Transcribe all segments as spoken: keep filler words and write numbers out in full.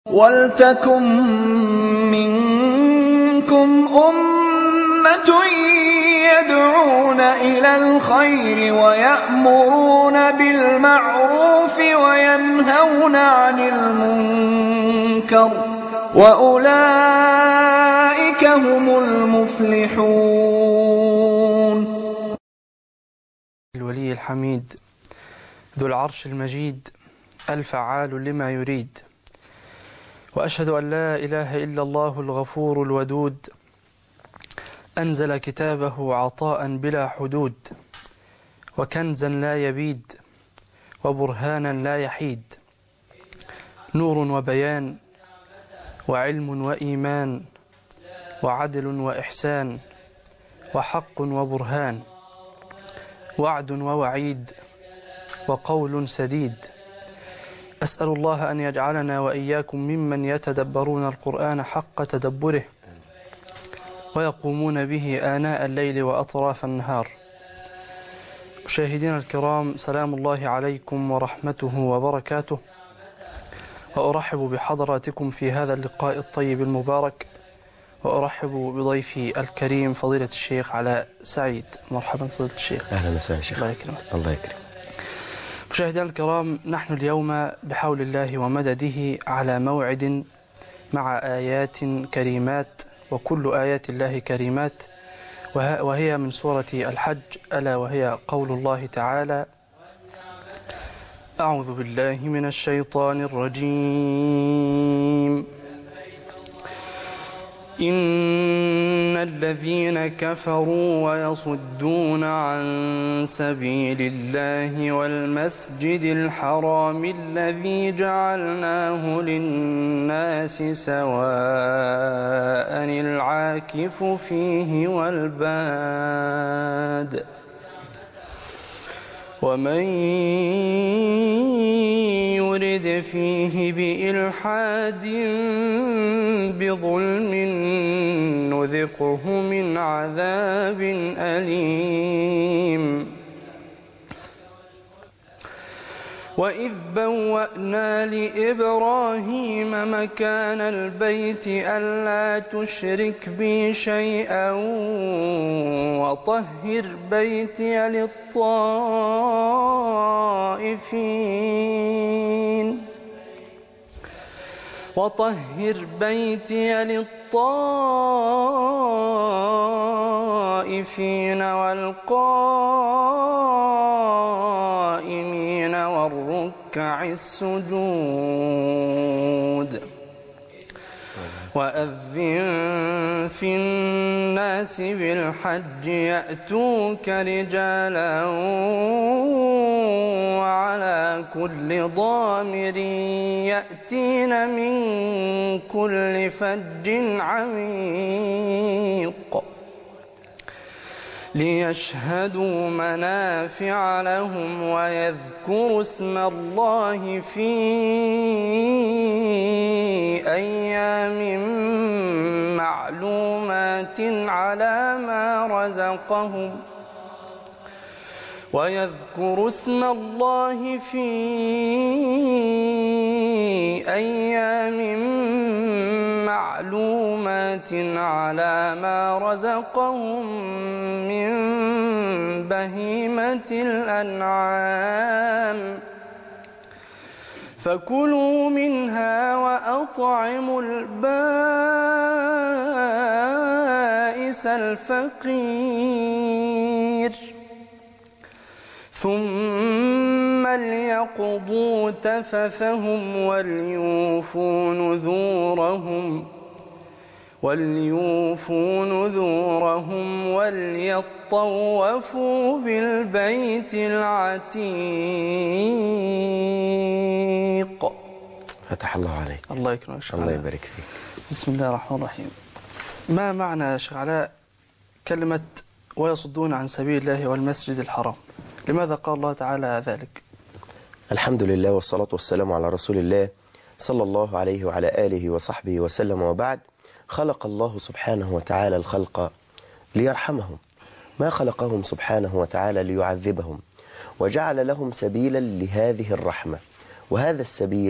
وَلْتَكُن مِّنكُمْ أُمَّةٌ يَدْعُونَ إِلَى الْخَيْرِ وَيَأْمُرُونَ بِالْمَعْرُوفِ وَيَنْهَوْنَ عَنِ الْمُنكَرِ ۚ وَأُولَٰئِكَ هُمُ الْمُفْلِحُونَ. الولي الحميد ذو العرش المجيد الفعال لما يريد، وأشهد أن لا إله إلا الله الغفور الودود، أنزل كتابه عطاء بلا حدود، وكنزا لا يبيد، وبرهانا لا يحيد، نور وبيان، وعلم وإيمان، وعدل وإحسان، وحق وبرهان، وعد ووعيد، وقول سديد. أسأل الله أن يجعلنا وإياكم ممن يتدبرون القرآن حق تدبره ويقومون به آناء الليل وأطراف النهار. مشاهدينا الكرام، سلام الله عليكم ورحمته وبركاته، وأرحب بحضراتكم في هذا اللقاء الطيب المبارك، وأرحب بضيفي الكريم فضيلة الشيخ علاء سعيد. مرحبا فضيلة الشيخ. أهلا وسهلا شيخ. الله يكرمك. الله يكرمك. مشاهدينا الكرام، نحن اليوم بحول الله ومدده على موعد مع آيات كريمات، وكل آيات الله كريمات، وهي من سورة الحج، ألا وهي قول الله تعالى: أعوذ بالله من الشيطان الرجيم. إن الذين كفروا ويصدون عن سبيل الله والمسجد الحرام الذي جعلناه للناس سواء العاكف فيه والباد، ومن يرد فيه بإلحاد بظلم نذقه من عذاب أليم. وإذ بوأنا لإبراهيم مكان البيت ألا تشرك بي شيئا وطهر بيتي للطائفين وطهر بيتي للطائفين والقائمين والركع السجود. وأذن في الناس بالحج يأتوك رجالا وعلى كل ضامر يأتين من كل فج عميق ليشهدوا منافع لهم ويذكروا اسم الله في أيام معلومات على ما رزقهم ويذكروا اسم الله في أيام معلومات على ما رزقهم من بهيمة الأنعام، فكلوا منها وأطعموا البائس الفقير، ثم ليقضوا تفثهم وليوفوا نذورهم وليوفوا نذورهم وليطوفوا بالبيت العتيق. فتح الله عليك. الله يكرمك. الله يبارك فيك. بسم الله الرحمن الرحيم. ما معنى يا شيخ علاء كلمة ويصدون عن سبيل الله والمسجد الحرام؟ لماذا قال الله تعالى ذلك؟ الحمد لله والصلاة والسلام على رسول الله صلى الله عليه وعلى آله وصحبه وسلم، وبعد. خلق الله سبحانه وتعالى الخلق ليرحمهم، ما خلقهم سبحانه وتعالى ليعذبهم، وجعل لهم سبيلا لهذه الرحمة، وهذا السبيل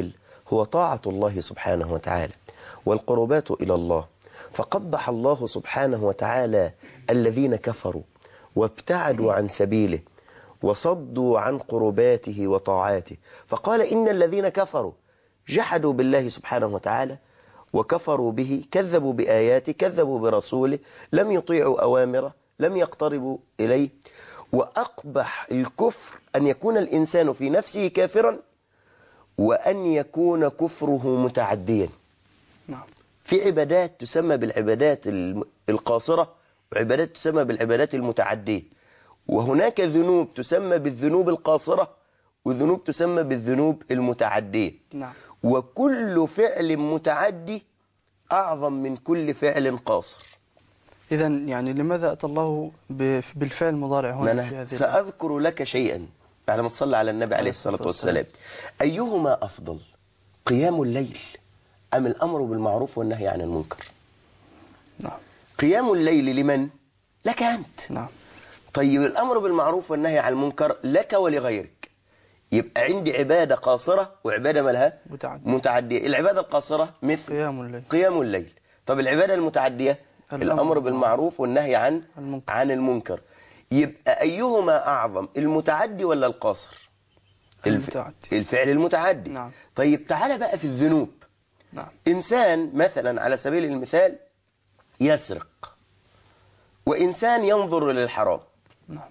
هو طاعة الله سبحانه وتعالى والقربات إلى الله. فقبح الله سبحانه وتعالى الذين كفروا وابتعدوا عن سبيله وصدوا عن قرباته وطاعاته، فقال إن الذين كفروا جحدوا بالله سبحانه وتعالى وكفروا به، كذبوا بآياته، كذبوا برسوله، لم يطيعوا أوامره، لم يقتربوا إليه. وأقبح الكفر أن يكون الإنسان في نفسه كافرا وأن يكون كفره متعديا. نعم. في عبادات تسمى بالعبادات القاصرة وعبادات تسمى بالعبادات المتعدية، وهناك ذنوب تسمى بالذنوب القاصرة وذنوب تسمى بالذنوب المتعدية. نعم. وكل فعل متعدي أعظم من كل فعل قاصر. إذا يعني لماذا أتى الله بالفعل المضارع هنا في هذه؟ سأذكر لك شيئا بعد ما تصلى على النبي عليه الصلاة والسلام. أيهما أفضل، قيام الليل أم الأمر بالمعروف والنهي عن المنكر؟ نعم. قيام الليل لمن؟ لك أنت. نعم. طيب الأمر بالمعروف والنهي عن المنكر لك ولغيرك. يبقى عندي عبادة قاصرة وعبادة مالها متعدية. متعدية. العبادة القاصرة مثل قيام الليل. قيام الليل. طب العبادة المتعدية الأمر بالمعروف والنهي عن المنكر. عن المنكر. يبقى أيهما أعظم، المتعدي ولا القاصر؟ المتعدي. الفعل المتعدي. نعم. طيب تعال بقى في الذنوب. نعم. إنسان مثلا على سبيل المثال يسرق، وإنسان ينظر للحرام. نعم.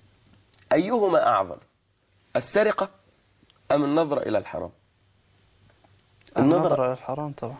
أيهما أعظم، السرقة أم النظر إلى الحرام؟ النظر إلى الحرام طبعا.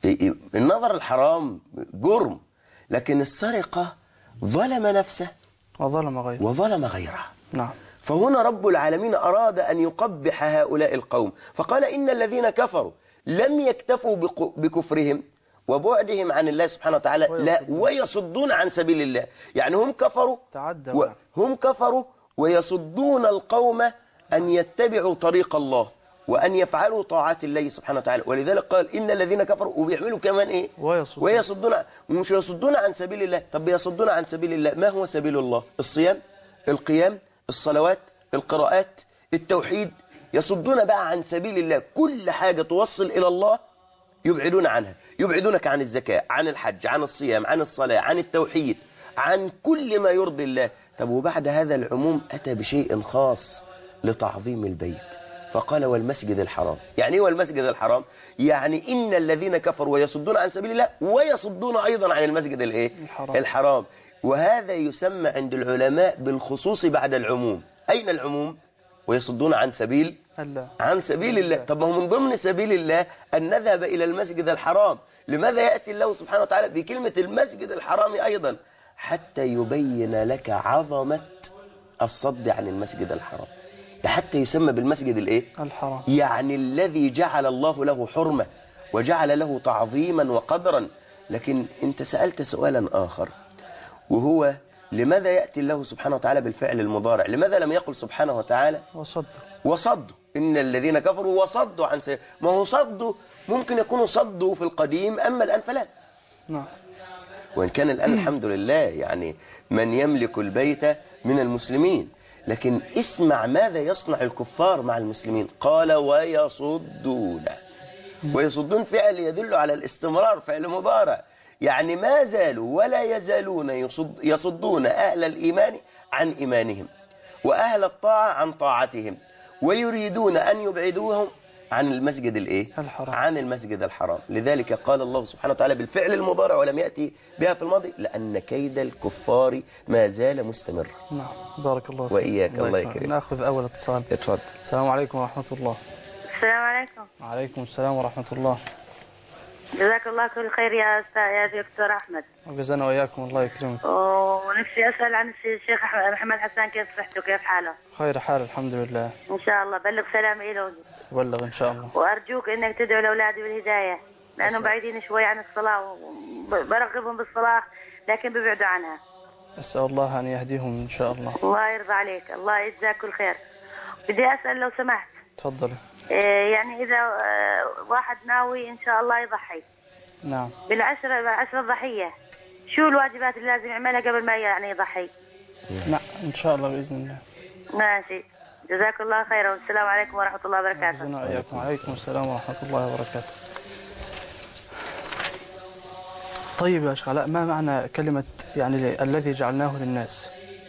النظر الحرام جرم، لكن السرقة ظلم نفسه وظلم غيره وظلم غيره. نعم. فهنا رب العالمين أراد أن يقبح هؤلاء القوم، فقال إن الذين كفروا لم يكتفوا بكفرهم وبعدهم عن الله سبحانه وتعالى، لا ويصدون عن سبيل الله. يعني هم كفروا تعدوا. هم كفروا ويصدون القوم أن يتبعوا طريق الله وأن يفعلوا طاعات الله سبحانه وتعالى. ولذلك قال إن الذين كفروا وبيعملوا كمان إيه؟ ويصدون. ويصدون مش يصدون عن سبيل الله. طب يصدون عن سبيل الله، ما هو سبيل الله؟ الصيام، القيام، الصلوات، القراءات، التوحيد. يصدون بقى عن سبيل الله كل حاجة توصل إلى الله يبعدون عنها. يبعدونك عن الزكاة، عن الحج، عن الصيام، عن الصلاة، عن التوحيد، عن كل ما يرضي الله. طب وبعد هذا العموم أتى بشيء خاص لتعظيم البيت، فقال والمسجد الحرام. يعني ايه والمسجد الحرام؟ يعني إن الذين كفروا ويصدون عن سبيل الله ويصدون أيضا عن المسجد الايه؟ الحرام. الحرام. وهذا يسمى عند العلماء بالخصوص بعد العموم. أين العموم؟ ويصدون عن سبيل الله. عن سبيل الله. طب ما هو من ضمن سبيل الله أن نذهب إلى المسجد الحرام. لماذا يأتي الله سبحانه وتعالى بكلمة المسجد الحرام أيضا؟ حتى يبين لك عظمة الصد عن المسجد الحرام، حتى يسمى بالمسجد الايه؟ الحرام. يعني الذي جعل الله له حرمة وجعل له تعظيما وقدرا. لكن انت سألت سؤالا آخر، وهو لماذا يأتي الله سبحانه وتعالى بالفعل المضارع؟ لماذا لم يقل سبحانه وتعالى وصدوا وصدوا إن الذين كفروا وصدوا عن سبيل؟ ما هو صدوا ممكن يكونوا صدوا في القديم، أما الآن فلا. نعم. وإن كان الآن الحمد لله يعني من يملك البيت من المسلمين، لكن اسمع ماذا يصنع الكفار مع المسلمين. قال ويصدون. ويصدون فعل يدل على الاستمرار، فعل مضارع. يعني ما زالوا ولا يزالون يصد يصدون أهل الإيمان عن إيمانهم وأهل الطاعة عن طاعتهم، ويريدون أن يبعدوهم عن المسجد الايه؟ الحرام. عن المسجد الحرام. لذلك قال الله سبحانه وتعالى بالفعل المضارع ولم يأتي بها في الماضي، لأن كيد الكفار ما زال مستمر. نعم. بارك الله فيك. وإياك. الله يكرمك. نأخذ أول اتصال. اتفضل. السلام عليكم ورحمة الله. السلام عليكم. وعليكم السلام ورحمة الله. جزاك الله كل خير يا أستاذ يا دكتور أحمد. وجزانا وإياكم الله يكرمك. ونفسي أسأل عن الشيخ محمد حسان، كيف صحته كيف حاله؟ خير حال الحمد لله. إن شاء الله بلغ سلامي له. بلغ إن شاء الله. وأرجوك إنك تدعو لأولادي بالهداية، لأنهم بعيدين شوي عن الصلاة، وبرغبهم بالصلاة لكن بيبعدوا عنها. أسأل الله أن يهديهم إن شاء الله. الله يرضى عليك، الله يجزاك كل خير. بدي أسأل لو سمحت. تفضلي. يعني إذا واحد ناوي إن شاء الله يضحي. نعم. بالعشرة بالعشرة الضحية، شو الواجبات اللي لازم يعملها قبل ما يعني يضحي؟ نعم إن شاء الله بإذن الله. ماشي. جزاك الله خيرا، والسلام عليكم ورحمة الله وبركاته. جزانا وإياكم. وعليكم السلام ورحمة الله وبركاته. طيب يا شيخ علاء، ما معنى كلمة يعني الذي جعلناه للناس؟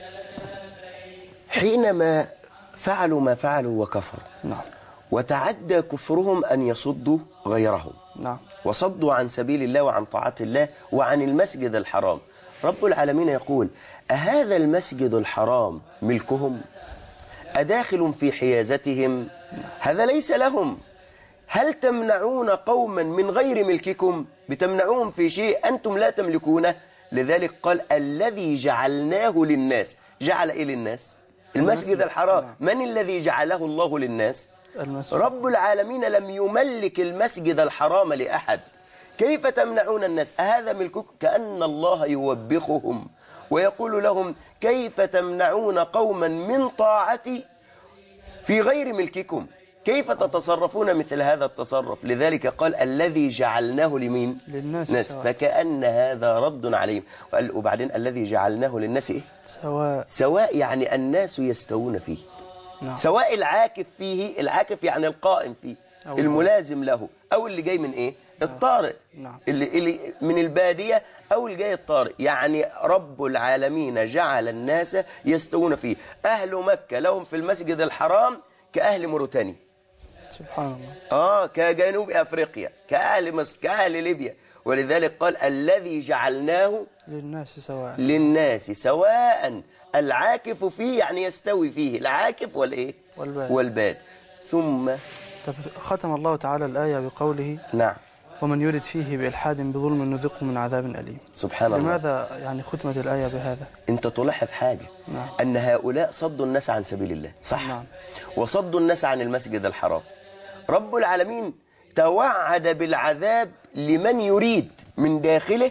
حينما فعلوا ما فعلوا وكفروا، نعم، وتعدى كفرهم أن يصدوا غيرهم، نعم، وصدوا عن سبيل الله وعن طاعة الله وعن المسجد الحرام. رب العالمين يقول: أهذا المسجد الحرام ملكهم؟ أداخل في حيازتهم؟ هذا ليس لهم. هل تمنعون قوما من غير ملككم؟ بتمنعوهم في شيء أنتم لا تملكونه. لذلك قال: الذي جعلناه للناس. جعل إيه للناس؟ المسجد الحرام. من الذي جعله الله للناس؟ المسجد. رب العالمين لم يملك المسجد الحرام لأحد. كيف تمنعون الناس؟ أهذا ملككم؟ كأن الله يوبخهم ويقول لهم: كيف تمنعون قوما من طاعتي في غير ملككم؟ كيف تتصرفون مثل هذا التصرف؟ لذلك قال: الذي جعلناه لمين؟ للناس ناس. سواء. فكأن هذا رد عليهم. وبعدين الذي جعلناه للناس إيه؟ سواء. سواء يعني الناس يستوون فيه. نعم. سواء العاكف فيه، العاكف يعني القائم فيه، الملازم له، أو اللي جاي من إيه؟ الطارئ. نعم. اللي, اللي من البادية أو اللي جاي الطارئ. يعني رب العالمين جعل الناس يستوون فيه. أهل مكة لهم في المسجد الحرام كأهل موريتانيا، سبحان الله. آه كجنوب أفريقيا، كأهل مصر، كأهل ليبيا. ولذلك قال: الذي جعلناه للناس سواء. للناس سواء. العاكف فيه يعني يستوي فيه، العاكف والإيه؟ والباد. والباد. ثم طب ختم الله تعالى الآية بقوله: نعم، ومن يرد فيه بإلحاد بظلم نذقه من عذاب أليم. سبحان الله. لماذا يعني ختمت الآية بهذا؟ أنت تلاحظ حاجة، نعم. أن هؤلاء صدوا الناس عن سبيل الله، صح؟ نعم. وصدوا الناس عن المسجد الحرام. رب العالمين توعد بالعذاب لمن يريد من داخله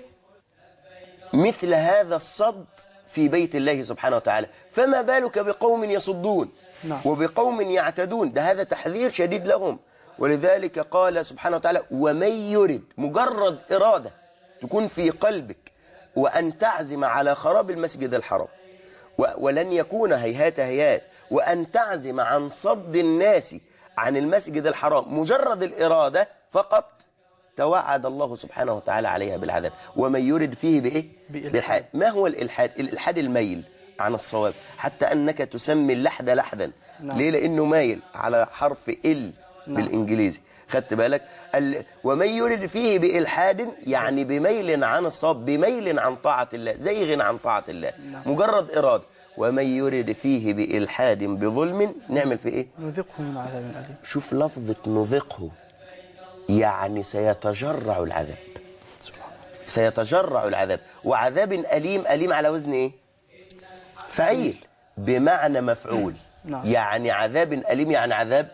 مثل هذا الصد في بيت الله سبحانه وتعالى. فما بالك بقوم يصدون؟ نعم. وبقوم يعتدون. ده هذا تحذير شديد لهم. ولذلك قال سبحانه وتعالى: ومن يرد، مجرد إرادة تكون في قلبك وأن تعزم على خراب المسجد الحرام، ولن يكون هيهات هيهات، وأن تعزم عن صد الناس عن المسجد الحرام، مجرد الإرادة فقط، توعد الله سبحانه وتعالى عليها بالعذاب. ومن يرد فيه بإيه؟ بالإلحاد. ما هو الإلحاد؟ الإلحاد الميل عن الصواب، حتى أنك تسمي اللحد لحدا. نعم. ليه؟ لأنه مايل على حرف ال. نعم. بالإنجليزي. خدت بالك؟ ال... ومن يرد فيه بإلحاد يعني بميل عن الصواب، بميل عن طاعة الله، زيغ عن طاعة الله. نعم. مجرد إرادة. ومن يرد فيه بإلحاد بظلم نعمل في إيه؟ نذقه من عذاب أليم. شوف لفظة نذقه، يعني سيتجرع العذاب. سبحان الله. سيتجرع العذاب. وعذاب أليم، أليم على وزن إيه؟ فعيل، بمعنى مفعول. نعم. يعني عذاب أليم يعني عذاب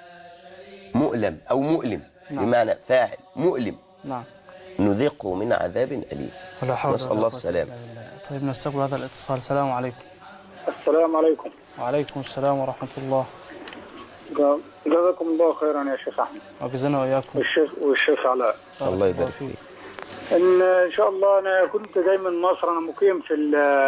مؤلم أو مؤلم. نعم. بمعنى فاعل مؤلم. نعم. نذقه من عذاب أليم. ولا حول نسأل الله السلامة. طيب نستقبل هذا الاتصال. السلام عليكم. السلام عليكم. وعليكم السلام ورحمة الله. جزاكم الله خيرا يا شيخ أحمد. وجزانا وإياكم. والشيخ والشيخ علاء. الله يبارك فيك. إن إن شاء الله أنا كنت جاي من مصر، أنا مقيم في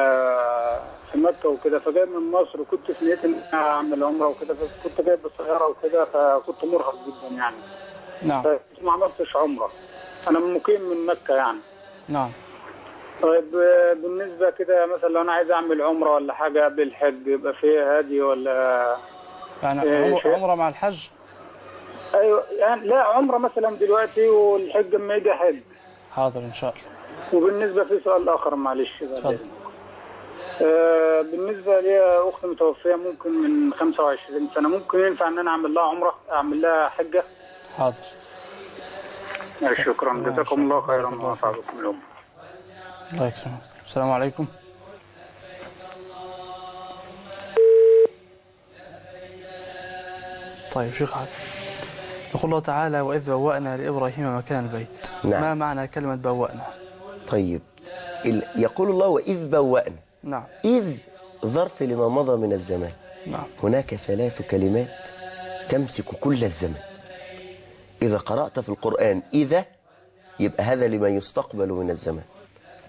في مكة وكده، فجاي من مصر وكنت في نيتي إن أنا أعمل عمرة وكده، فكنت جاي بالسيارة وكده، فكنت مرهق جدا يعني. نعم. فما عملتش عمرة. أنا مقيم من مكة يعني. نعم. طيب بالنسبة كده مثلا لو أنا عايز أعمل عمرة ولا حاجة بالحج، يبقى فيها هادي ولا يعني عمرة, عمرة مع الحج؟ أيوة يعني لا عمرة مثلا دلوقتي والحج لما يجي حج. حاضر إن شاء الله. وبالنسبة في سؤال آخر معلش. اتفضل. آه بالنسبة لي أختي متوفية ممكن من خمسة وعشرين سنة، ممكن ينفع إن أنا أعمل لها عمرة، أعمل لها حجة؟ حاضر. شكرا، جزاكم الله خيرا ونفع بكم اليوم. الله يكرمك. السلام عليكم. طيب شيخ عاد، يقول الله تعالى: وإذ بوأنا لإبراهيم مكان البيت. نعم. ما معنى كلمة بوأنا؟ طيب يقول الله: وإذ بوأنا. نعم. إذ ظرف لما مضى من الزمان. نعم. هناك ثلاث كلمات تمسك كل الزمن. إذا قرأت في القرآن إذا، يبقى هذا لما يستقبل من الزمان.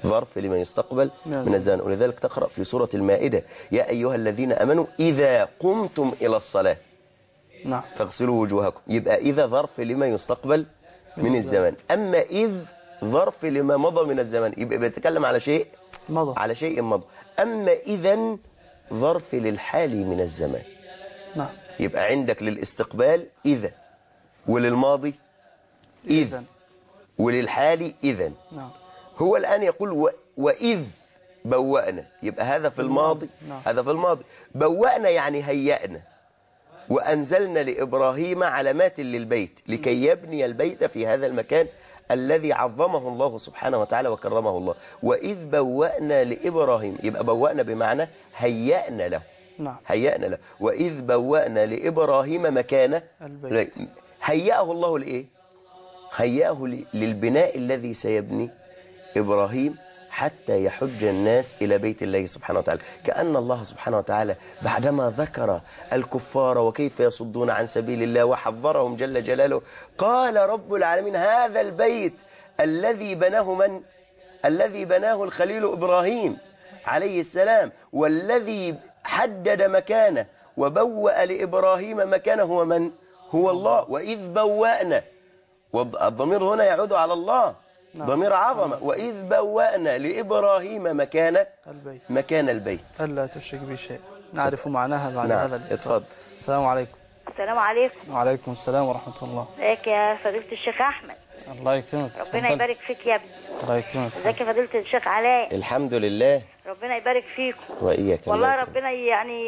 ظرف لما يستقبل من الزمن. ولذلك تقرأ في سورة المائدة يا أيها الذين أمنوا إذا قمتم إلى الصلاة نعم فاغسلوا وجوهكم. يبقى إذا ظرف لما يستقبل من الزمن. أما إذ ظرف لما مضى من الزمن، يبقى بيتكلم على شيء مضى على شيء مضى. أما إذن ظرف للحال من الزمان. نعم. يبقى عندك للاستقبال إذا، وللماضي إذ، وللحال إذن. نعم. هو الآن يقول و... وإذ بوأنا، يبقى هذا في الماضي. نعم. هذا في الماضي. بوأنا يعني هيأنا، وأنزلنا لإبراهيم علامات للبيت لكي يبني البيت في هذا المكان الذي عظمه الله سبحانه وتعالى وكرمه الله. وإذ بوأنا لإبراهيم، يبقى بوأنا بمعنى هيأنا له. نعم. هيأنا له. وإذ بوأنا لإبراهيم مكان البيت. هيأه الله لإيه؟ هيأه للبناء الذي سيبني إبراهيم حتى يحج الناس إلى بيت الله سبحانه وتعالى. كأن الله سبحانه وتعالى بعدما ذكر الكفار وكيف يصدون عن سبيل الله وحذرهم جل جلاله، قال رب العالمين هذا البيت الذي بناه من؟ الذي بناه الخليل إبراهيم عليه السلام، والذي حدد مكانه وبوأ لإبراهيم مكانه هو من؟ هو الله. وإذ بوأنا، والضمير هنا يعود على الله. نعم. ضمير عظمة. وإذ بوأنا لإبراهيم مكان البيت مكان البيت ألا تشرك بي شيء. نعرف معناها بعد نعم. هذا الاتصال. اتفضل. السلام عليكم. السلام عليكم. وعليكم السلام ورحمة الله. ازيك يا فضيلة الشيخ أحمد؟ الله يكرمك. ربنا يبارك فيك يا ابني. الله يكرمك. ازيك يا فضيلة الشيخ علاء؟ الحمد لله. ربنا يبارك فيكم. وإياك. والله ربنا يعني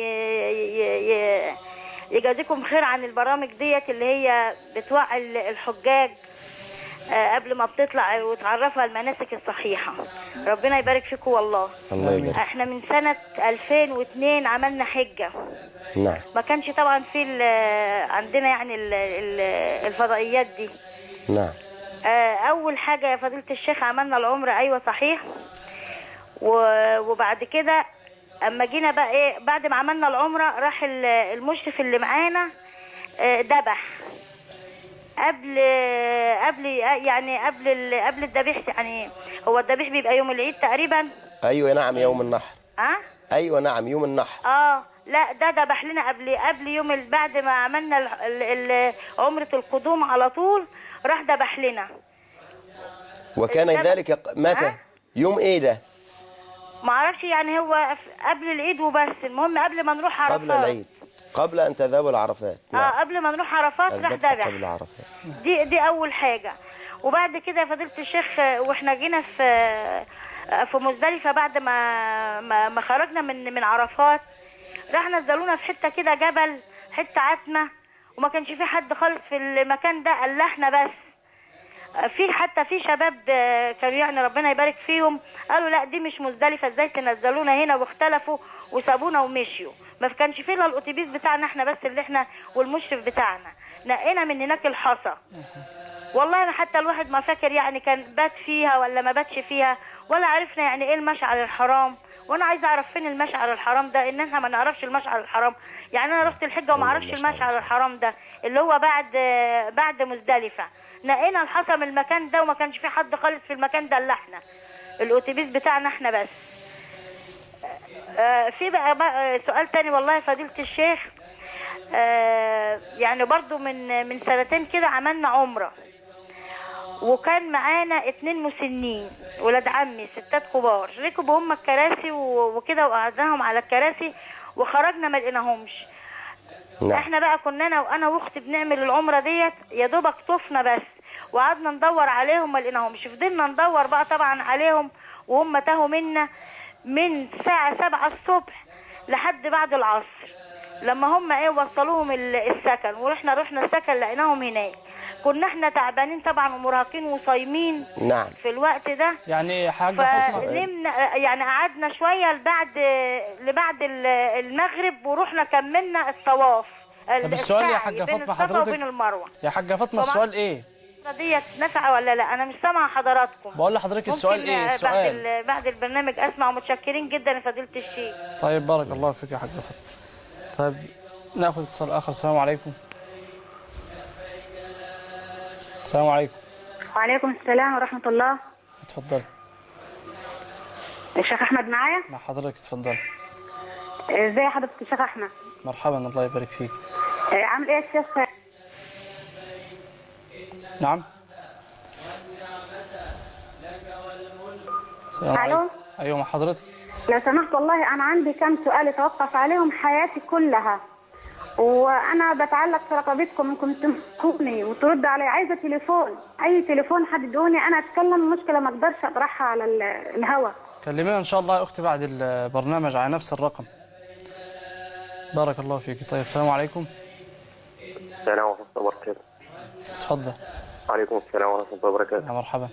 يجازيكم خير عن البرامج ديت اللي هي بتوعي الحجاج قبل ما بتطلع وتعرفها المناسك الصحيحة. ربنا يبارك فيكم والله. الله يبارك. احنا من سنة ألفين واثنين عملنا حجة. نعم. ما كانش طبعا في عندنا يعني ال ال الفضائيات دي. نعم. اول حاجة يا فضيلة الشيخ عملنا العمرة، ايوه صحيح. وبعد كده اما جينا بقى ايه، بعد ما عملنا العمرة راح المشرف اللي معانا ذبح قبل قبل يعني قبل قبل الذبيح. يعني هو الذبيح بيبقى يوم العيد تقريبا. ايوه نعم يوم النحر. اه ايوه نعم يوم النحر. اه لا ده ذبح لنا قبل قبل يوم بعد ما عملنا ال ال عمرة القدوم على طول راح ذبح لنا. وكان ذلك متى؟ آه؟ يوم ايه ده؟ ما اعرفش يعني، هو قبل العيد وبس. المهم قبل ما نروح عرفات. قبل العيد، قبل ان تذهبوا لعرفات. نعم. اه قبل ما نروح عرفات راح ذبح قبل عرفات. دي دي اول حاجه. وبعد كده يا فضيله الشيخ واحنا جينا في في مزدلفه بعد ما ما, ما خرجنا من من عرفات، راح نزلونا في حته كده جبل، حته عتمه، وما كانش في حد خالص في المكان ده الا احنا بس. في حتى في شباب كانوا يعني ربنا يبارك فيهم قالوا لا دي مش مزدلفه، ازاي تنزلونا هنا، واختلفوا وسابونا ومشيوا. ما كانش فيه الا الاتوبيس بتاعنا احنا بس اللي احنا والمشرف بتاعنا، نقينا من هناك الحصى. والله حتى الواحد ما فاكر يعني كان بات فيها ولا ما باتش فيها، ولا عرفنا يعني ايه المشعر الحرام. وانا عايزه اعرف فين المشعر الحرام ده، ان احنا ما نعرفش المشعر الحرام. يعني انا رحت الحجه وما اعرفش المشعر الحرام ده اللي هو بعد بعد مزدلفه. نقينا الحصى من المكان ده وما كانش في حد خالص في المكان ده الا احنا، الاتوبيس بتاعنا احنا بس. آه في بقى, بقى سؤال تاني والله يا فضيلة الشيخ. آه يعني برضو من من سنتين كده عملنا عمرة، وكان معانا اتنين مسنين ولاد عمي ستات كبار، ركبوا هم الكراسي وكده وقعدناهم على الكراسي وخرجنا ما لقيناهمش. نعم. احنا بقى كنا انا وانا واختي بنعمل العمرة ديت يا دوبك طفنا بس، وقعدنا ندور عليهم ما لقيناهمش. فضلنا ندور بقى طبعا عليهم وهم تاهوا منا من الساعة سبعة الصبح لحد بعد العصر، لما هم ايه وصلوهم السكن، ورحنا رحنا السكن لقيناهم هناك. كنا احنا تعبانين طبعا ومرهقين وصايمين. نعم. في الوقت ده يعني حاجة فنمنا يعني قعدنا شوية لبعد لبعد المغرب ورحنا كملنا الطواف. طب السؤال يا حاجة فاطمة حضرتك وبين المروة. يا حاجة فاطمة السؤال ايه؟ ديت نافعه ولا لا؟ انا مش سامعه حضراتكم. بقول لحضرتك السؤال ايه؟ السؤال بعد بعد البرنامج اسمع، ومتشكرين جدا يا فضيله الشيخ. طيب بارك الله فيك يا حاجه فاطمه. طيب ناخذ اتصال اخر. السلام عليكم. السلام عليكم. وعليكم السلام ورحمه الله. اتفضل. الشيخ احمد معايا؟ مع حضرتك، اتفضل. ازي حضرتك الشيخ احمد؟ مرحبا، الله يبارك فيك. آه، عامل ايه يا شيخ؟ نعم. السلام عليكم. ايوه مع حضرتك. لو سمحت والله انا عندي كم سؤال اتوقف عليهم حياتي كلها، وانا بتعلق في رقبتكم انكم تمسكوني وترد علي. عايزه تليفون، اي تليفون حد يدوني انا اتكلم، مشكله ما اقدرش اطرحها على الهواء. كلمينا ان شاء الله يا اختي بعد البرنامج على نفس الرقم. بارك الله فيك. طيب السلام عليكم. السلام ورحمة الله وبركاته. اتفضل. وعليكم السلام ورحمة الله وبركاته. يا مرحبا.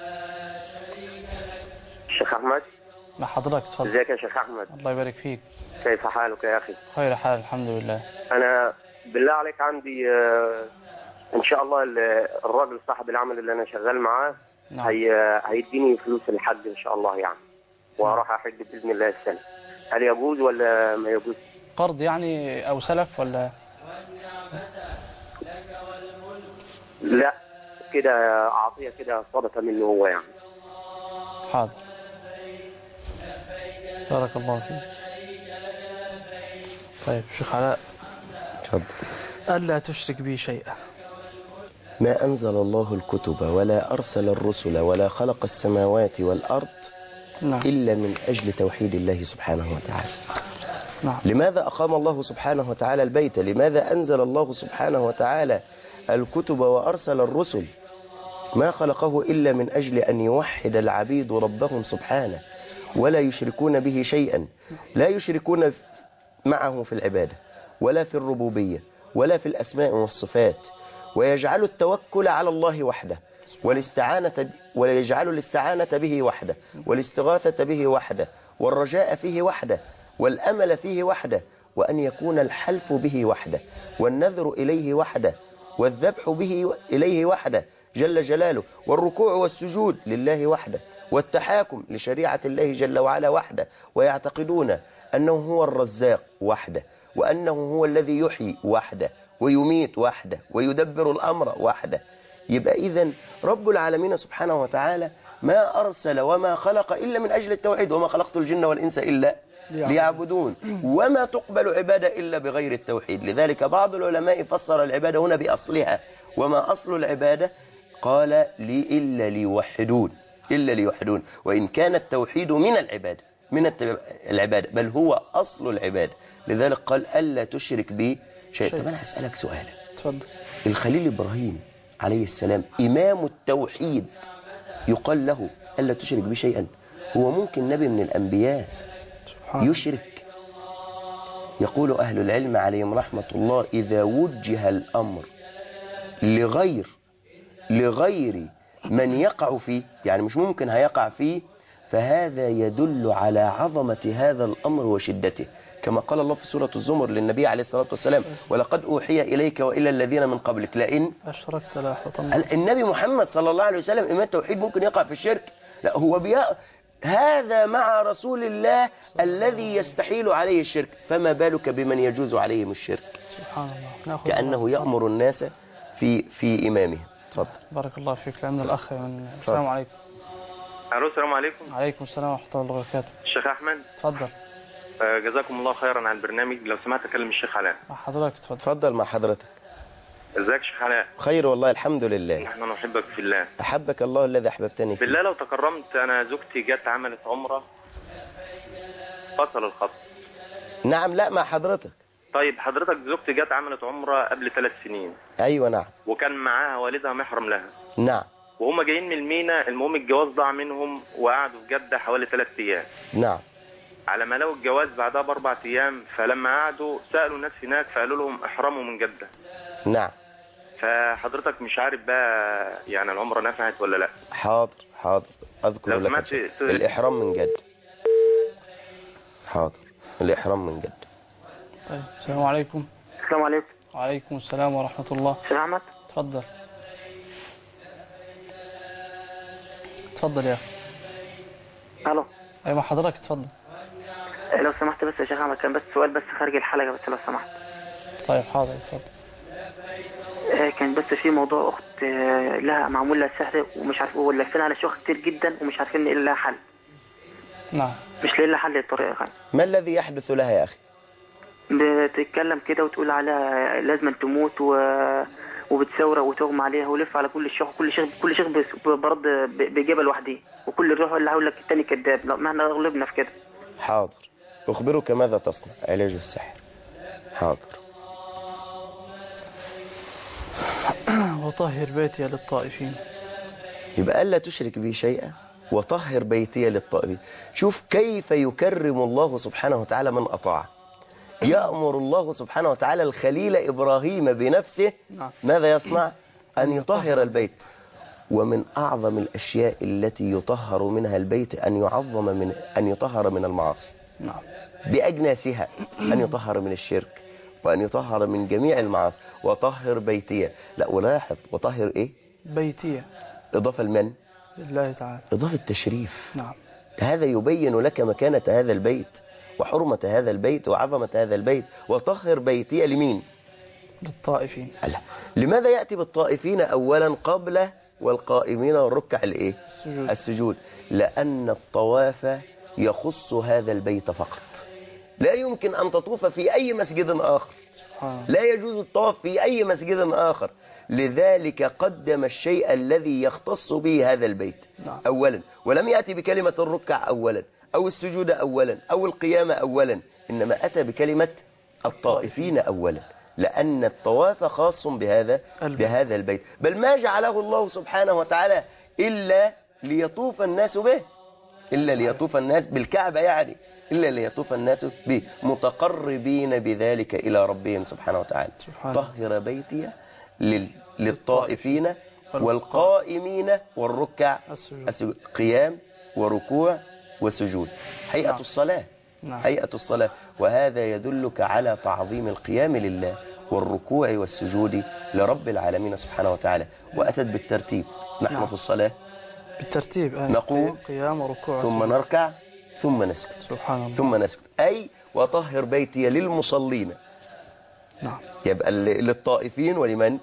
الشيخ أحمد. مع حضرتك، اتفضل. ازيك يا شيخ أحمد؟ الله يبارك فيك. كيف حالك يا أخي؟ خير حال الحمد لله. أنا بالله عليك عندي آه إن شاء الله الراجل صاحب العمل اللي أنا شغال معاه نعم. هي هيديني فلوس الحج إن شاء الله يعني، وأروح أحج بإذن الله السنة. هل يجوز ولا ما يجوز؟ قرض يعني أو سلف ولا؟ لا كده أعطيه كده صدقة منه هو يعني. حاضر. بارك الله فيك. طيب شيخ علاء، تفضل. ألا تشرك بي شيئا. ما أنزل الله الكتب ولا أرسل الرسل ولا خلق السماوات والأرض نعم. إلا من أجل توحيد الله سبحانه وتعالى. نعم. لماذا أقام الله سبحانه وتعالى البيت؟ لماذا أنزل الله سبحانه وتعالى الكتب وأرسل الرسل؟ ما خلقه إلا من أجل أن يوحد العبيد ربهم سبحانه ولا يشركون به شيئا. لا يشركون معه في العبادة ولا في الربوبية ولا في الأسماء والصفات، ويجعل التوكل على الله وحده والاستعانة ويجعل الاستعانة به وحده والاستغاثة به وحده والرجاء فيه وحده والأمل فيه وحده، وأن يكون الحلف به وحده والنذر إليه وحده والذبح به إليه وحده جل جلاله، والركوع والسجود لله وحده، والتحاكم لشريعة الله جل وعلا وحده، ويعتقدون أنه هو الرزاق وحده، وأنه هو الذي يحيي وحده ويميت وحده ويدبر الأمر وحده. يبقى إذن رب العالمين سبحانه وتعالى ما أرسل وما خلق إلا من أجل التوحيد، وما خلقت الجن والإنس إلا ليعبدون، وما تقبل عبادة إلا بغير التوحيد. لذلك بعض العلماء فسر العبادة هنا بأصلها. وما أصل العبادة؟ قال لي إلا ليوحدون، إلا ليوحدون، وإن كان التوحيد من العبادة من العبادة بل هو أصل العبادة. لذلك قال ألا تشرك بي شيء. طب أنا هسألك سؤال. تفضل. الخليل إبراهيم عليه السلام إمام التوحيد يقال له ألا تشرك بي شيئا؟ هو ممكن نبي من الأنبياء يشرك؟ يقول أهل العلم عليهم رحمة الله إذا وجه الأمر لغير لغير من يقع فيه، يعني مش ممكن هيقع فيه، فهذا يدل على عظمة هذا الأمر وشدته، كما قال الله في سورة الزمر للنبي عليه الصلاة والسلام ولقد أوحي إليك وإلى الذين من قبلك لئن أشركت لأحبطن. النبي محمد صلى الله عليه وسلم إمام التوحيد ممكن يقع في الشرك؟ لا، هو بيقع. هذا مع رسول الله الذي يستحيل عليه الشرك، فما بالك بمن يجوز عليهم الشرك؟ سبحان الله. كأنه يأمر الناس في في إمامه. تفضل. بارك الله فيك. لأن الأخ من السلام عليكم. الو السلام عليكم. عليكم السلام ورحمة الله وبركاته. الشيخ أحمد. تفضل. آه جزاكم الله خيرا على البرنامج. لو سمحت أكلم الشيخ علاء. مع حضرتك. تفضل. تفضل مع حضرتك. ازيك يا شيخ علاء؟ خير والله الحمد لله. نحن نحبك في الله. أحبك الله الذي أحببتني فيه. بالله لو تكرمت، أنا زوجتي جت عملت عمرة فصل الخط. نعم. لا مع حضرتك. طيب حضرتك زوجتي جت عملت عمرة قبل ثلاث سنين. أيوة نعم. وكان معاها والدها محرم لها. نعم. وهم جايين من المينا، المهم الجواز ضاع منهم وقعدوا في جدة حوالي ثلاث أيام. نعم. على ما لقوا الجواز بعدها بأربع أيام، فلما قعدوا سألوا الناس هناك فقالوا لهم احرموا من جدة. نعم. فحضرتك مش عارف بقى يعني العمرة نفعت ولا لا؟ حاضر حاضر أذكر لو لك. سمحت- الإحرام من جد. حاضر. الإحرام من جد. طيب السلام عليكم. السلام عليكم. وعليكم السلام ورحمة الله. شيخ أحمد. تفضل. تفضل يا أخي. الو. أيوة مع حضرتك. تفضل. لو سمحت بس يا شيخ أحمد، كان بس سؤال بس خارج الحلقة بس لو سمحت. طيب حاضر. تفضل. آه، كان بس في موضوع أخت آه، لها معمول لها سحر ومش عارف، ولفينا على شيوخ كتير جدا ومش عارفين إيه لها حل. نعم. مش لاقي لها حل الطريقة يا أخي. ما الذي يحدث لها يا أخي؟ بتتكلم كده وتقول عليها لازم تموت و... وبتسورق وتغمى عليها ولف على كل الشيخ كل شيخ كل شيخ برد بجبل وحده، وكل اللي يروح اللي هقول لك الثاني كذاب. لا ما احنا غلبنا في كده. حاضر، أخبرك ماذا تصنع. علاج السحر. حاضر. وطهر بيتي للطائفين. يبقى ألا تشرك به شيئا وطهر بيتي للطائفين. شوف كيف يكرم الله سبحانه وتعالى من أطاع. يأمر الله سبحانه وتعالى الخليل إبراهيم بنفسه ماذا يصنع؟ أن يطهر البيت. ومن أعظم الأشياء التي يطهر منها البيت أن يعظم من أن يطهر من المعاصي بأجناسها، أن يطهر من الشرك وأن يطهر من جميع المعاصي. وطهر بيتي. لا ولاحظ وطهر إيه؟ بيتي. إضافة لمن؟ لله تعالى. إضافة تشريف. نعم. هذا يبين لك مكانة هذا البيت وحرمة هذا البيت وعظمة هذا البيت. وطهر بيتي لمين؟ للطائفين. الله. لماذا يأتي بالطائفين أولا قبل والقائمين والركع الإيه؟ السجود. السجود. لأن الطواف يخص هذا البيت فقط. لا يمكن أن تطوف في أي مسجد آخر. سبحان. لا يجوز الطواف في أي مسجد آخر. لذلك قدم الشيء الذي يختص به هذا البيت نعم. أولا، ولم يأتي بكلمة الركع أولا أو السجود أولا أو القيام أولا، إنما أتى بكلمة الطائفين أولا، لأن الطواف خاص بهذا البيت. بهذا البيت. بل ما جعله الله سبحانه وتعالى إلا ليطوف الناس به، إلا ليطوف الناس بالكعبة يعني، إلا ليطوف الناس به متقربين بذلك إلى ربهم سبحانه وتعالى. سبحانه. طهر بيتي لل... للطائفين والقائمين والركع السجود. السجود. قيام وركوع وسجود. هيئة نعم. الصلاة. نعم. هيئة الصلاة. وهذا يدلك على تعظيم القيام لله والركوع والسجود لرب العالمين سبحانه وتعالى. وأتت بالترتيب. نحن نعم. في الصلاة بالترتيب آه. نقوم قيام وركوع ثم وسجود. نركع ثم نسكت. سبحان الله. ثم نسكت. أي وطهر بيتي للمصلين. نعم. يبقى للطائفين ولمن؟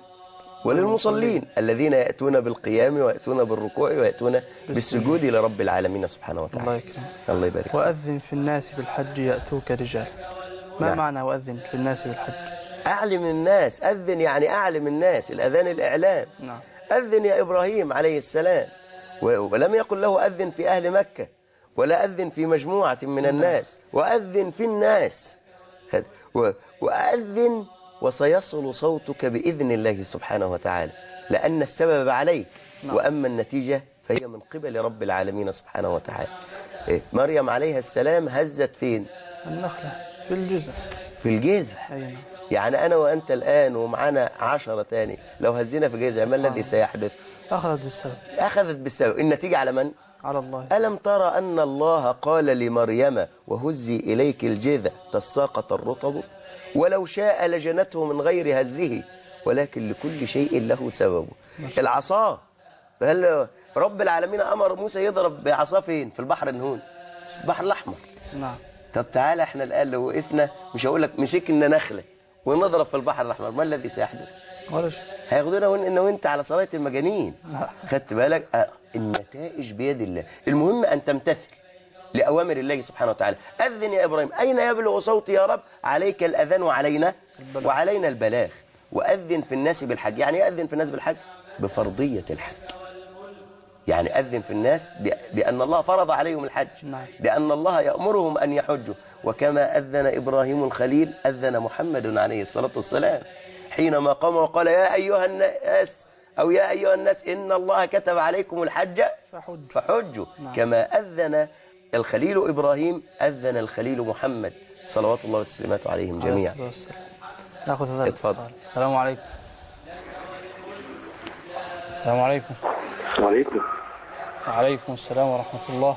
وللمصلين الذين يأتون بالقيام ويأتون بالركوع ويأتون بالسجود لرب العالمين سبحانه وتعالى. الله يكرم. الله يبارك. وأذن في الناس بالحج يأتوك رجال. ما نعم. معنى وأذن في الناس بالحج؟ أعلم الناس. أذن يعني أعلم الناس، الأذان الإعلام. نعم. أذن يا إبراهيم عليه السلام. ولم يقل له أذن في أهل مكة ولا أذن في مجموعة من الناس، وأذن في الناس. وأذن وسيصل صوتك بإذن الله سبحانه وتعالى، لأن السبب عليك. نعم. وأما النتيجة فهي من قبل رب العالمين سبحانه وتعالى. إيه؟ مريم عليها السلام هزت فين؟ النخلة في الجزع. في الجزع. أيوة. يعني أنا وأنت الآن ومعنا عشرة تاني لو هزينا في جزع ما الذي سيحدث؟ أخذت بالسبب. أخذت بالسبب. النتيجة على من؟ على الله. ألم ترى أن الله قال لمريم وهزي إليك الجذع تساقط الرطب ولو شاء لجنته من غير هزه ولكن لكل شيء له سبب. العصا. هل رب العالمين أمر موسى يضرب بعصا فين؟ في البحر النهون، في البحر الأحمر. نعم. طب تعالى احنا الآن لو وقفنا مش هقول لك مسكنا نخلة ونضرب في البحر الأحمر ما الذي سيحدث؟ ولا شيء. هياخدونا وإن وانت على صلاة المجانين. خدت بالك؟ اه النتائج بيد الله. المهم أن تمتثل لأوامر الله سبحانه وتعالى. أذن يا إبراهيم. أين يبلغ صوتي يا رب؟ عليك الأذان وعلينا البلاغ. وعلينا البلاغ. وأذن في الناس بالحج. يعني يأذن في الناس بالحج بفرضية الحج. يعني أذن في الناس بأن الله فرض عليهم الحج. نعم. بأن الله يأمرهم أن يحجوا. وكما أذن إبراهيم الخليل أذن محمد عليه الصلاة والسلام حينما قام وقال يا أيها الناس أو يا أيها الناس إن الله كتب عليكم الحج فحجوا, فحجوا. نعم. كما أذن الخليل إبراهيم أذن الخليل محمد صلوات الله وتسليماته عليهم جميعا. ناخذ هذا الاتصال. السلام عليكم. السلام عليكم. وعليكم. وعليكم السلام ورحمة الله.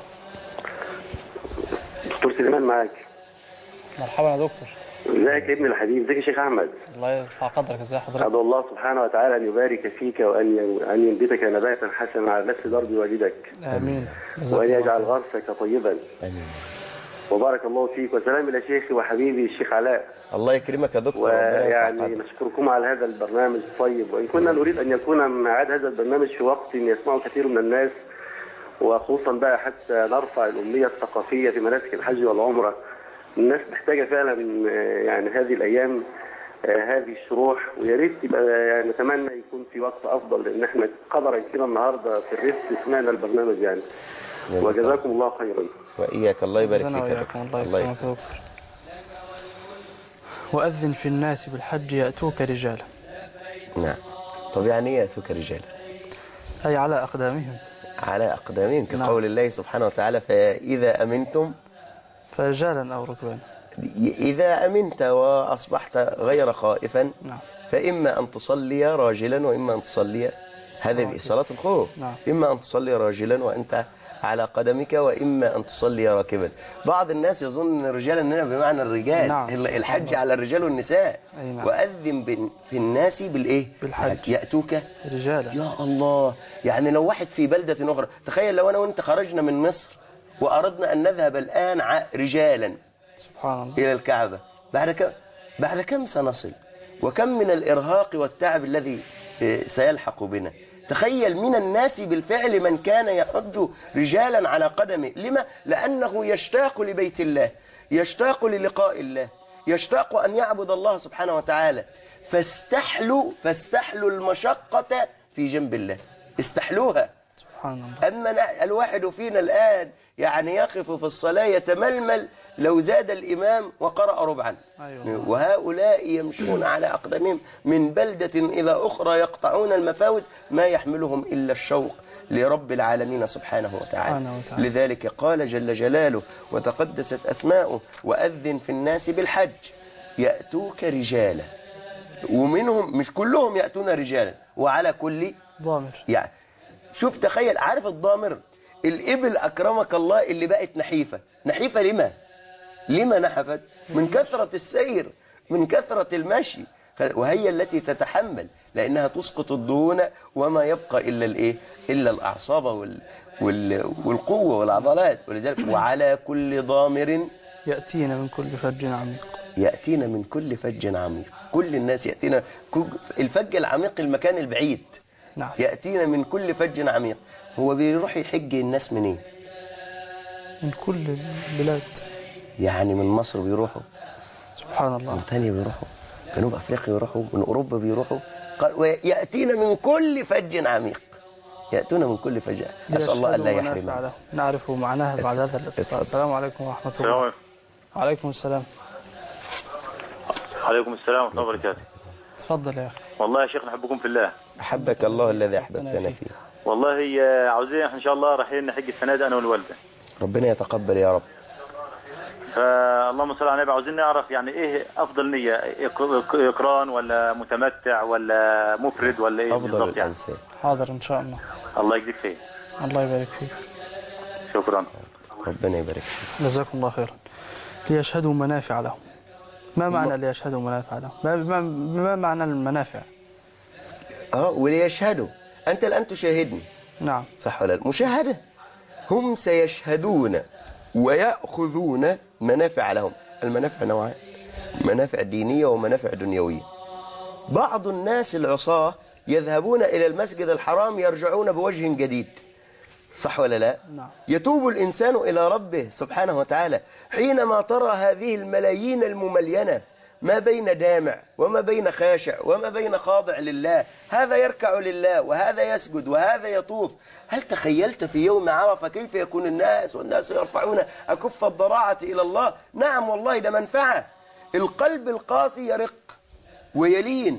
دكتور سليمان معاك. مرحبا يا دكتور. ازيك يا ابن الحبيب؟ ازيك يا شيخ احمد؟ الله يرفع قدرك. ازي حضرتك؟ ادعو الله سبحانه وتعالى ان يبارك فيك وان ان ينبتك نباتا حسنا على نفس درب والدك. امين. وان يجعل غرسك طيبا. امين. وبارك الله فيك. وسلام الى شيخي وحبيبي الشيخ علاء. الله يكرمك يا دكتور. ويعني نشكركم على هذا البرنامج الطيب، وان كنا نريد ان يكون ميعاد هذا البرنامج في وقت يسمعه كثير من الناس وخصوصا بقى حتى نرفع الأمية الثقافية في مناسك الحج والعمرة. الناس محتاجة فعلا يعني هذه الأيام هذه الشروح، ويا ريت تبقى يعني نتمنى يكون في وقت أفضل، لأن احنا قدر كده النهارده في الريست سمعنا البرنامج يعني. وجزاكم الله خيرا. وإياك، الله يبارك فيك. وإياكم الله يكرمك ويغفر. وأذن في الناس بالحج يأتوك رجالا. نعم. طب يعني ايه يأتوك رجالا؟ أي على أقدامهم. على أقدامهم كقول نعم. الله سبحانه وتعالى فإذا أمنتم فرجالا أو ركبانا. إذا أمنت وأصبحت غير خائفا نعم. فإما أن تصلي راجلا وإما أن تصلي، هذه صلاة الخوف. نعم. إما أن تصلي راجلا وأنت على قدمك وإما أن تصلي راكبا. بعض الناس يظن أن الرجال أننا بمعنى الرجال. نعم. الحج على الرجال والنساء. نعم. وأذن في الناس بالإيه؟ بالحج يأتوك رجالا. يا الله، يعني لو واحد في بلدة أخرى، تخيل لو أنا وأنت خرجنا من مصر وأردنا أن نذهب الآن رجالا سبحان الله إلى الكعبة، بعد كم بعد كم سنصل؟ وكم من الإرهاق والتعب الذي سيلحق بنا. تخيل من الناس بالفعل من كان يحج رجالا على قدمه. لما؟ لأنه يشتاق لبيت الله، يشتاق للقاء الله، يشتاق أن يعبد الله سبحانه وتعالى. فاستحلوا فاستحلوا المشقة في جنب الله، استحلوها. سبحان الله. أما الواحد فينا الآن يعني يقف في الصلاة يتململ لو زاد الإمام وقرأ ربعا. أيوة. وهؤلاء يمشون على أقدامهم من بلدة إلى أخرى يقطعون المفاوز، ما يحملهم إلا الشوق لرب العالمين سبحانه وتعالى. سبحانه وتعالى. لذلك قال جل جلاله وتقدست أسماؤه وأذن في الناس بالحج يأتوك رجالا. ومنهم مش كلهم يأتون رجالا، وعلى كل ضامر. يعني شوف تخيل، عارف الضامر الإبل أكرمك الله اللي بقت نحيفة. نحيفة لما؟ لما نحفت؟ من كثرة السير، من كثرة المشي. وهي التي تتحمل لأنها تسقط الدهون وما يبقى إلا الإيه؟ إلا الأعصاب وال... وال... والقوة والعضلات. ولذلك وعلى كل ضامر يأتينا من كل فج عميق. يأتينا من كل فج عميق. كل الناس يأتينا. الفج العميق المكان البعيد. نعم. يأتينا من كل فج عميق. هو بيروح يحج الناس منين؟ من كل البلاد. يعني من مصر بيروحوا، سبحان الله، موريتانيا بيروحوا، جنوب أفريقيا بيروحوا، من أوروبا بيروحوا. قال ويأتينا من كل فج عميق. يأتون من كل فج. أسأل الله ألا يحرمنا. نعرف معناها بعد هذا الاتصال. السلام عليكم ورحمة الله. وعليكم السلام. عليكم السلام ورحمة الله وبركاته. تفضل يا أخي. والله يا شيخ نحبكم في الله. أحبك الله الذي أحببتنا فيه. والله عاوزين إن شاء الله رايحين نحج السنة دي أنا والوالدة. ربنا يتقبل يا رب. فاللهم صل على النبي. عاوزين نعرف يعني إيه أفضل نية، إقران ولا متمتع ولا مفرد ولا إيه أفضل الأنساب. حاضر إن شاء الله. الله يجزيك خير. الله يبارك فيك. شكرا. ربنا يبارك فيك. جزاكم الله خيرا. ليشهدوا منافع لهم. ما معنى ليشهدوا منافع لهم؟ ما, ما, ما معنى المنافع؟ اه وليشهدوا. أنت الآن تشاهدني. نعم. صح ولا لا؟ مشاهدة. هم سيشهدون ويأخذون منافع لهم. المنافع نوعان، منافع دينية ومنافع دنيوية. بعض الناس العصاة يذهبون إلى المسجد الحرام يرجعون بوجه جديد. صح ولا لا؟ نعم. يتوب الإنسان إلى ربه سبحانه وتعالى حينما ترى هذه الملايين المملينة ما بين دامع وما بين خاشع وما بين خاضع لله. هذا يركع لله وهذا يسجد وهذا يطوف. هل تخيلت في يوم عرفة كيف يكون الناس والناس يرفعون أكف الضراعة إلى الله؟ نعم والله ده منفعة. القلب القاسي يرق ويلين،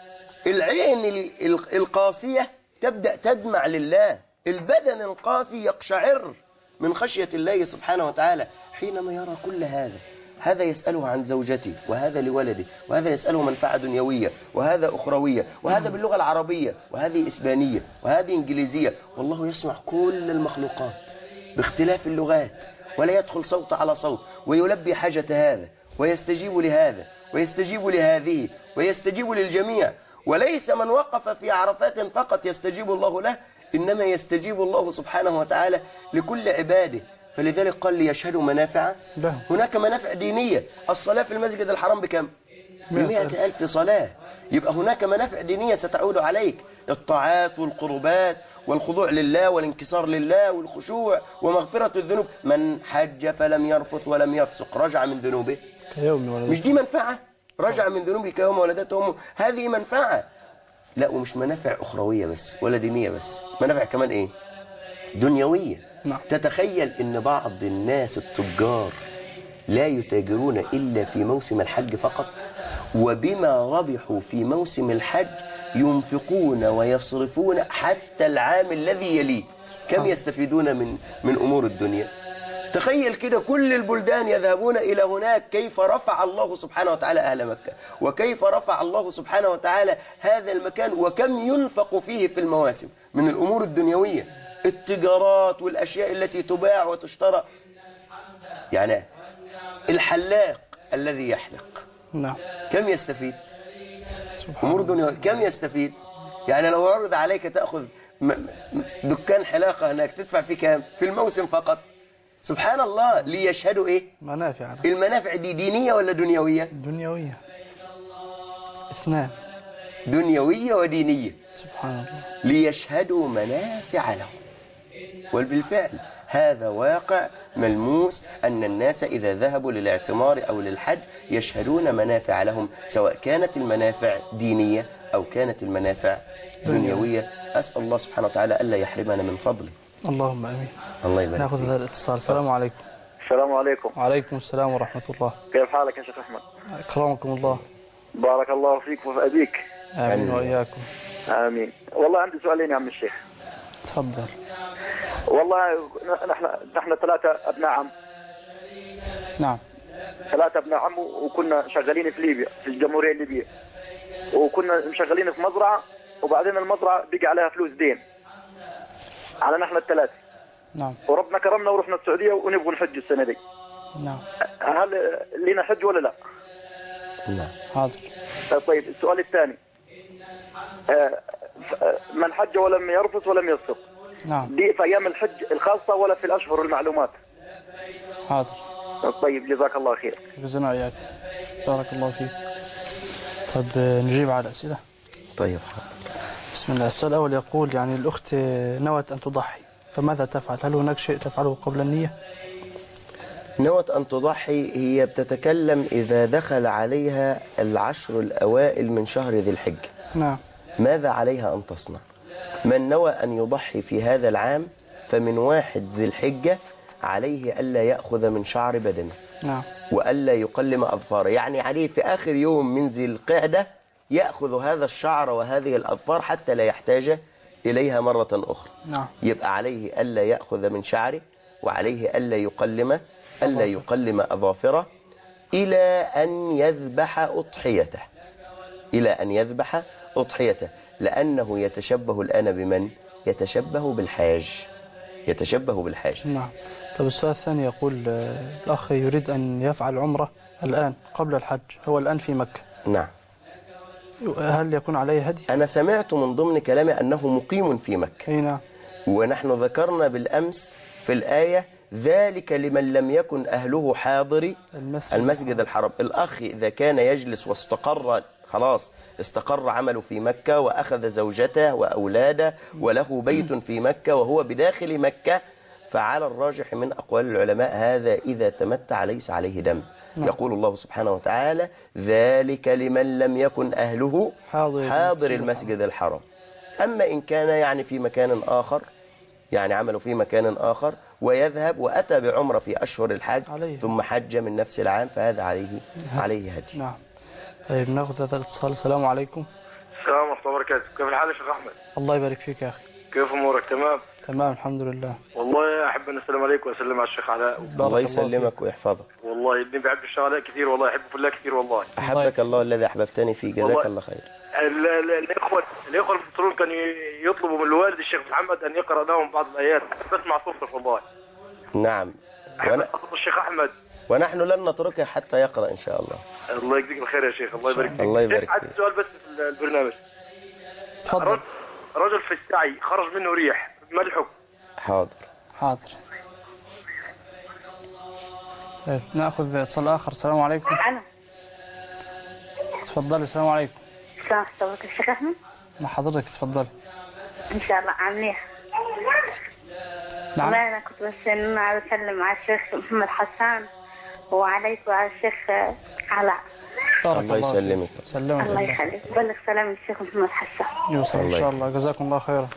العين القاسية تبدأ تدمع لله، البدن القاسي يقشعر من خشية الله سبحانه وتعالى حينما يرى كل هذا. هذا يسأله عن زوجته وهذا لولده وهذا يسأله منفعة دنيوية وهذا أخروية وهذا باللغة العربية وهذه إسبانية وهذه إنجليزية. والله يسمع كل المخلوقات باختلاف اللغات ولا يدخل صوت على صوت ويلبي حاجة هذا ويستجيب لهذا ويستجيب لهذه ويستجيب للجميع. وليس من وقف في عرفات فقط يستجيب الله له، إنما يستجيب الله سبحانه وتعالى لكل عباده. فلذلك قال ليشهدوا منافع لهم. هناك منافع دينية. الصلاة في المسجد الحرام بكم؟ بمئة ألف صلاة. يبقى هناك منافع دينية ستعود عليك، الطاعات والقربات والخضوع لله والانكسار لله والخشوع ومغفرة الذنوب. من حج فلم يرفث ولم يفسق رجع من ذنوبه كيوم ولدته. مش دي منفعة؟ رجع من ذنوبه كيوم ولدته أمه، هذه منفعة. لا، ومش منافع أخروية بس ولا دينية بس، منافع كمان إيه؟ دنيوية. نعم. تتخيل إن بعض الناس التجار لا يتاجرون إلا في موسم الحج فقط، وبما ربحوا في موسم الحج ينفقون ويصرفون حتى العام الذي يليه. كم يستفيدون من من أمور الدنيا؟ تخيل كده، كل البلدان يذهبون إلى هناك. كيف رفع الله سبحانه وتعالى أهل مكة، وكيف رفع الله سبحانه وتعالى هذا المكان، وكم ينفق فيه في المواسم من الأمور الدنيوية، التجارات والأشياء التي تباع وتشترى. يعني الحلاق الذي يحلق نعم كم يستفيد؟ أمور دنيوية كم يستفيد؟ يعني لو عرض عليك تأخذ دكان حلاقة هناك تدفع فيه كام في الموسم فقط؟ سبحان الله. ليشهدوا إيه؟ منافع. المنافع دي دينية ولا دنيوية؟ دنيوية، اثنان، دنيوية ودينية. سبحان الله. ليشهدوا منافع لهم. وبالفعل هذا واقع ملموس، أن الناس إذا ذهبوا للاعتمار أو للحج يشهدون منافع لهم، سواء كانت المنافع دينية أو كانت المنافع دنيوية. أسأل الله سبحانه وتعالى ألا يحرمنا من فضله. اللهم آمين. الله يبارك. ناخذ هذا الاتصال. السلام عليكم. السلام عليكم. وعليكم السلام ورحمة الله. كيف حالك يا شيخ أحمد؟ أكرمكم الله. بارك الله فيك وفي آمين وإياكم. آمين. والله عندي سؤالين يا عم الشيخ. تفضل. والله نحن نحن ثلاثة أبناء عم. نعم. ثلاثة أبناء عم، وكنا شغالين في ليبيا في الجمهورية الليبية، وكنا مشغلين في مزرعة، وبعدين المزرعة بقى عليها فلوس دين على نحن الثلاثة. نعم. وربنا كرمنا ورحنا السعودية ونبغى نحج السنة دي. نعم. هل لنا حج ولا لا؟ نعم. حاضر. طيب السؤال الثاني، من حج ولم يرفث ولم يفسق، نعم، دي في أيام الحج الخاصة ولا في الأشهر المعلومات؟ حاضر. طيب جزاك الله خير. جزانا إياك. بارك الله فيك. طيب نجيب على الأسئلة. طيب حاضر. بسم الله. السؤال الأول يقول يعني الأخت نوت أن تضحي، فماذا تفعل؟ هل هناك شيء تفعله قبل النية؟ نوت أن تضحي هي بتتكلم إذا دخل عليها العشر الأوائل من شهر ذي الحجة. نعم. ماذا عليها أن تصنع؟ من نوى أن يضحي في هذا العام فمن واحد ذي الحجة عليه ألا يأخذ من شعر بدنه. نعم. وألا يقلم أظفاره، يعني عليه في آخر يوم من ذي القعدة يأخذ هذا الشعر وهذه الأظفار حتى لا يحتاج إليها مرة أخرى. نعم. يبقى عليه ألا يأخذ من شعره، وعليه ألا يقلم ألا يقلم أظافره إلى أن يذبح أضحيته، إلى أن يذبح أضحيته، لأنه يتشبه الآن بمن؟ يتشبه بالحاج، يتشبه بالحاج. نعم. طب السؤال الثاني يقول الأخ يريد أن يفعل عمرة الآن قبل الحج، هو الآن في مكة. نعم. هل يكون عليه هدي؟ أنا سمعت من ضمن كلامي أنه مقيم في مكة. أي نعم. ونحن ذكرنا بالأمس في الآية ذلك لمن لم يكن أهله حاضر المسجد, المسجد الحرام. الأخ إذا كان يجلس واستقر، خلاص استقر عمله في مكة وأخذ زوجته وأولاده وله بيت في مكة وهو بداخل مكة، فعلى الراجح من أقوال العلماء هذا إذا تمتع ليس عليه دم. نعم. يقول الله سبحانه وتعالى ذلك لمن لم يكن أهله حاضر, حاضر المسجد الحرام. أما إن كان يعني في مكان آخر، يعني عمله في مكان آخر ويذهب وأتى بعمرة في أشهر الحج عليه. ثم حج من نفس العام، فهذا عليه عليه هدي. نعم. طيب ناخذ هذا الاتصال. السلام عليكم. السلام ورحمة الله وبركاته. كيف الحال يا شيخ أحمد؟ الله يبارك فيك يا أخي. كيف أمورك؟ تمام؟ تمام الحمد لله. والله أحب أن أسلم عليك وأسلم على الشيخ علاء. الله يسلمك ويحفظك. والله ابني بيحب الشيخ علاء كثير، والله أحبه في الله كثير والله. أحبك الله الذي أحببتني فيه، جزاك الله خير. الإخوة الإخوة المفسرون كانوا يطلبوا من الوالد الشيخ محمد أن يقرأ لهم بعض الآيات، بسمع صوتك والله. نعم. وأنا الشيخ أحمد ونحن لن نتركه حتى يقرأ إن شاء الله. الله يجزيك الخير يا شيخ، الله يبارك فيك. الله يبارك فيك. عندي سؤال بس في البرنامج. تفضل. رجل في السعي خرج منه ريح، ما الحكم؟ حاضر. حاضر. طيب ناخذ اتصال آخر. السلام عليكم. اتفضلي. السلام عليكم. السلام عليكم الشيخ أحمد. مع حضرتك، اتفضلي. إن شاء الله عاملين. نعم. والله أنا كنت بس إن أنا عايز أتكلم مع الشيخ محمد حسان وعليك وعلى الشيخ علاء. الله يسلمك. سلمك. الله يخليك. بلغ سلام الشيخ محمد حسان. يوصل إن شاء الله. جزاكم الله خيرا.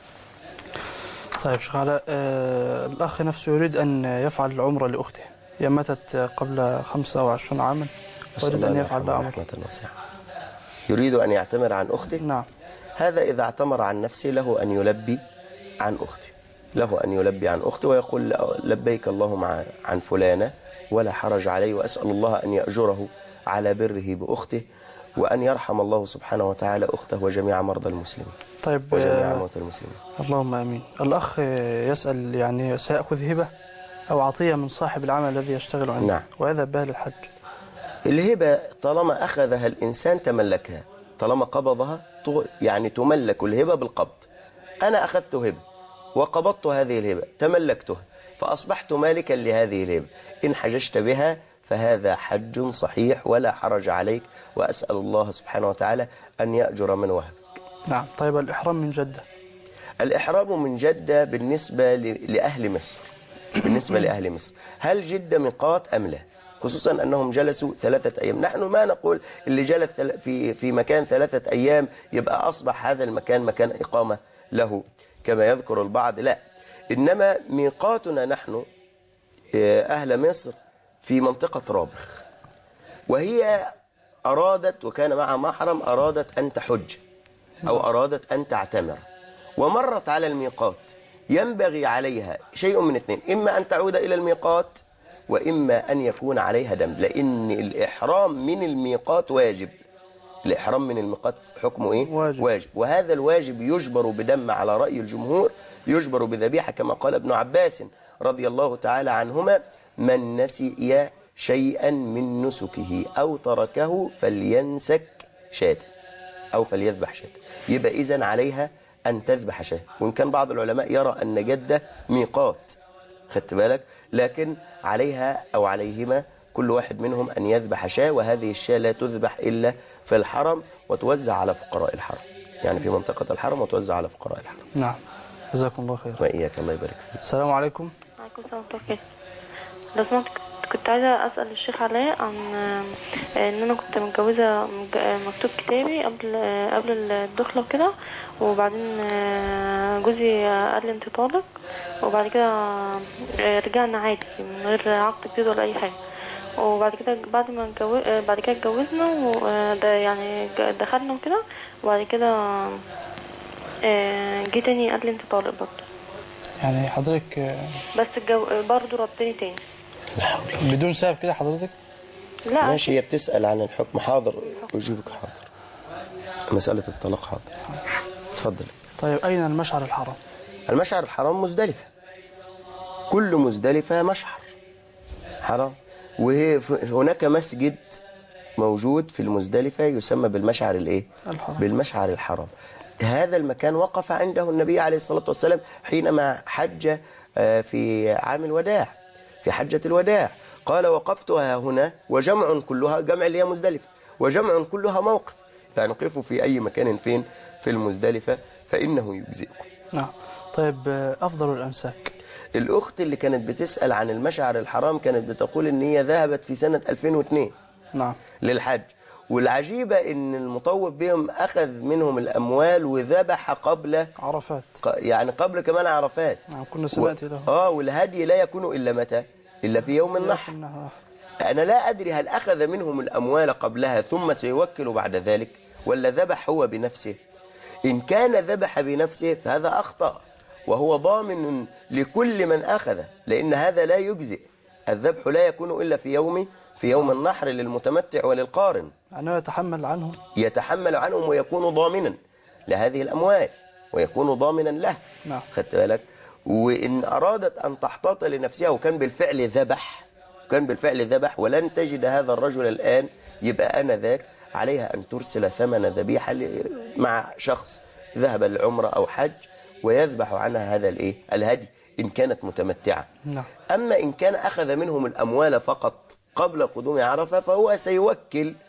طيب شيخ علاء، آه الأخ نفسه يريد أن يفعل العمرة لأخته. هي ماتت قبل خمسة وعشرين عاما ويريد أن يفعل لها عمرة. يريد أن يعتمر عن أخته. نعم. هذا إذا اعتمر عن نفسه له أن يلبي عن أخته، له أن يلبي عن أخته ويقول لبيك اللهم عن فلانة ولا حرج عليه، وأسأل الله أن يأجره على بره بأخته، وأن يرحم الله سبحانه وتعالى أخته وجميع مرضى المسلمين. طيب وجميع موتى المسلمين. اللهم آمين. الأخ يسأل يعني سيأخذ هبة أو عطية من صاحب العمل الذي يشتغل عنده. نعم. ويذهب بها للحج. الهبة طالما أخذها الإنسان تملكها، طالما قبضها يعني تملك الهبة بالقبض. أنا أخذت هبة وقبضت هذه الهبة تملكتها فأصبحت مالكا لهذه الهبة، إن حججت بها فهذا حج صحيح ولا حرج عليك، وأسأل الله سبحانه وتعالى أن يأجر من وهبك. نعم. طيب الإحرام من جدة. الإحرام من جدة بالنسبة لأهل مصر، بالنسبة لأهل مصر هل جدة ميقات أم لا؟ خصوصا أنهم جلسوا ثلاثة أيام. نحن ما نقول اللي جلس في في مكان ثلاثة أيام يبقى أصبح هذا المكان مكان إقامة له كما يذكر البعض، لا، إنما ميقاتنا نحن أهل مصر في منطقة رابخ، وهي أرادت وكان معها محرم أرادت أن تحج أو أرادت أن تعتمر ومرت على الميقات، ينبغي عليها شيء من اثنين، إما أن تعود إلى الميقات وإما أن يكون عليها دم، لأن الإحرام من الميقات واجب. الإحرام من الميقات حكمه إيه؟ واجب. واجب. وهذا الواجب يجبر بدم على رأي الجمهور، يجبر بذبيحة كما قال ابن عباس رضي الله تعالى عنهما: من نسي شيئا من نسكه أو تركه فلينسك شاة أو فليذبح شاة. يبقى إذن عليها أن تذبح شاة، وإن كان بعض العلماء يرى أن جدة ميقات، خدت بالك، لكن عليها أو عليهما كل واحد منهم أن يذبح شاة، وهذه الشاة لا تذبح إلا في الحرم وتوزع على فقراء الحرم، يعني في منطقة الحرم وتوزع على فقراء الحرم. نعم. جزاكم الله خير. وإياك، الله يبارك فيك. السلام عليكم. وعليكم السلام ورحمة الله. لو سمحت كنت عايزة أسأل الشيخ علاء عن إن أنا كنت متجوزة مكتوب كتابي قبل قبل الدخلة وكده، وبعدين جوزي قال لي أنت طالق، وبعد كده رجعنا عادي من غير عقد جديد ولا أي حاجة، وبعد كده بعد ما اتجوز بعد كده اتجوزنا وده يعني دخلنا وكده، وبعد كده جه تاني قال لي أنت طالق برضه. يعني حضرتك بس الجو... برضه ردني تاني بدون سبب كده حضرتك؟ لا ماشي، هي بتسأل عن الحكم. حاضر أجيبك. حاضر. مسألة الطلاق. حاضر. تفضل. طيب أين المشعر الحرام؟ المشعر الحرام مزدلفة، كل مزدلفة مشعر حرام، وهناك مسجد موجود في المزدلفة يسمى بالمشعر الايه؟ الحرام. بالمشعر الحرام. هذا المكان وقف عنده النبي عليه الصلاة والسلام حينما حج في عام الوداع، في حجة الوداع، قال وقفتها هنا وجمع كلها، جمع اللي هي مزدلفة، وجمع كلها موقف، يعني قفوا في أي مكان فين في المزدلفة فإنه يجزئكم. نعم. طيب أفضل الأمساك؟ الأخت اللي كانت بتسأل عن المشعر الحرام كانت بتقول إن هي ذهبت في سنة ألفين واثنين نعم للحج، والعجيبة إن المطوف بهم أخذ منهم الأموال وذبح قبل عرفات، يعني قبل كمان عرفات. نعم كنا سمعت له. آه والهدي لا يكون إلا متى؟ إلا في يوم النحر. أنا لا أدري هل أخذ منهم الأموال قبلها ثم سيوكل بعد ذلك، ولا ذبح هو بنفسه؟ إن كان ذبح بنفسه فهذا أخطأ، وهو ضامن لكل من أخذ، لأن هذا لا يجزئ. الذبح لا يكون إلا في يوم في يوم النحر للمتمتع وللقارن، أنه يتحمل عنهم يتحمل عنهم ويكون ضامنا لهذه الأموال ويكون ضامنا له. نعم. خدت بالك؟ وإن أرادت أن تحتاط لنفسها وكان بالفعل ذبح كان بالفعل ذبح ولن تجد هذا الرجل الآن، يبقى أنا ذاك عليها أن ترسل ثمن ذبيحة مع شخص ذهب للعمرة أو حج ويذبح عنها هذا الإيه؟ الهدي إن كانت متمتعة. نعم. أما إن كان أخذ منهم الأموال فقط قبل قدوم عرفة فهو سيوكل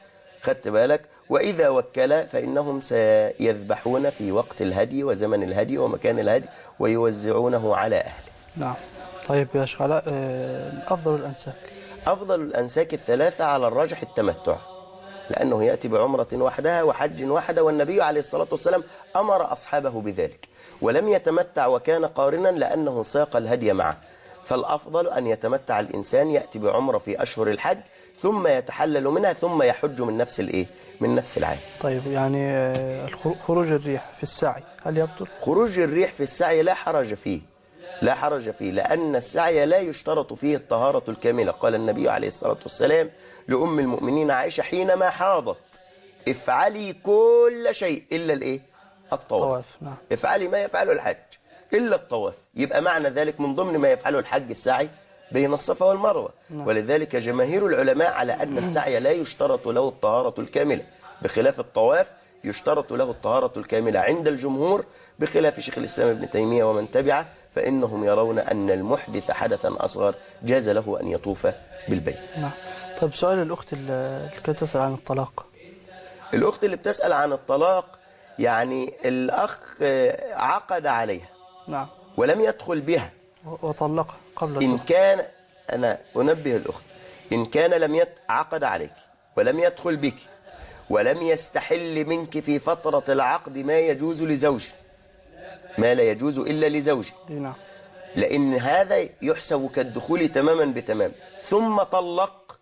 خدت بالك؟ وإذا وكل فإنهم سيذبحون في وقت الهدي وزمن الهدي ومكان الهدي ويوزعونه على أهله. نعم. طيب يا شيخ علاء، أفضل الأنساك؟ أفضل الأنساك الثلاثة على الراجح التمتع، لأنه يأتي بعمرة وحدها وحج وحده، والنبي عليه الصلاة والسلام أمر أصحابه بذلك، ولم يتمتع وكان قارنا لأنه ساق الهدي معه. فالأفضل أن يتمتع الإنسان، يأتي بعمرة في أشهر الحج ثم يتحلل منها ثم يحج من نفس الإيه؟ من نفس العام. طيب يعني خروج الريح في السعي هل يبطل؟ خروج الريح في السعي لا حرج فيه، لا حرج فيه، لأن السعي لا يشترط فيه الطهارة الكاملة. قال النبي عليه الصلاة والسلام لأم المؤمنين عائشة حينما حاضت: افعلي كل شيء إلا الإيه؟ الطواف. نعم. افعلي ما يفعله الحج إلا الطواف. يبقى معنى ذلك من ضمن ما يفعله الحج السعي بين الصفا والمروة. نعم. ولذلك جماهير العلماء على أن السعي لا يشترط له الطهارة الكاملة، بخلاف الطواف يشترط له الطهارة الكاملة عند الجمهور، بخلاف شيخ الإسلام ابن تيمية ومن تبعه، فإنهم يرون أن المحدث حدثا أصغر جاز له أن يطوف بالبيت. نعم. طيب سؤال الأخت اللي كانت تسأل عن الطلاق. الأخت اللي بتسأل عن الطلاق، يعني الأخ عقد عليها. نعم. ولم يدخل بها وطلقها قبل إن كان، أنا أنبه الأخت، إن كان لم يتعقد عليك ولم يدخل بك ولم يستحل منك في فترة العقد ما يجوز لزوج، ما لا يجوز إلا لزوج. نعم. لأن هذا يحسب كالدخول تماما بتمام، ثم طلق،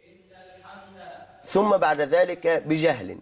ثم بعد ذلك بجهل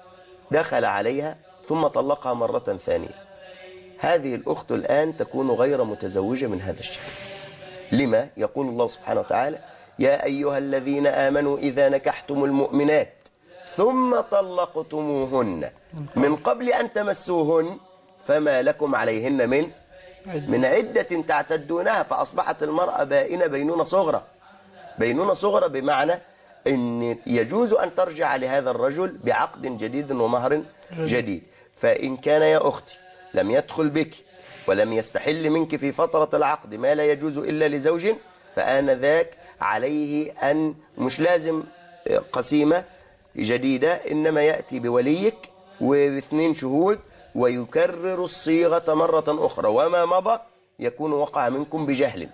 دخل عليها ثم طلقها مرة ثانية. هذه الأخت الآن تكون غير متزوجة من هذا الشكل. لما؟ يقول الله سبحانه وتعالى: يا أيها الذين آمنوا إذا نكحتم المؤمنات ثم طلقتموهن من قبل أن تمسوهن فما لكم عليهن من من عدة تعتدونها. فأصبحت المرأة بائنة بينونة صغرى. بينونة صغرى بمعنى أن يجوز أن ترجع لهذا الرجل بعقد جديد ومهر جديد. فإن كان يا أختي لم يدخل بك ولم يستحل منك في فترة العقد ما لا يجوز إلا لزوج، فآنذاك عليه أن مش لازم قسيمة جديدة، إنما يأتي بوليك واثنين شهود ويكرر الصيغة مرة أخرى، وما مضى يكون وقع منكم بجهل.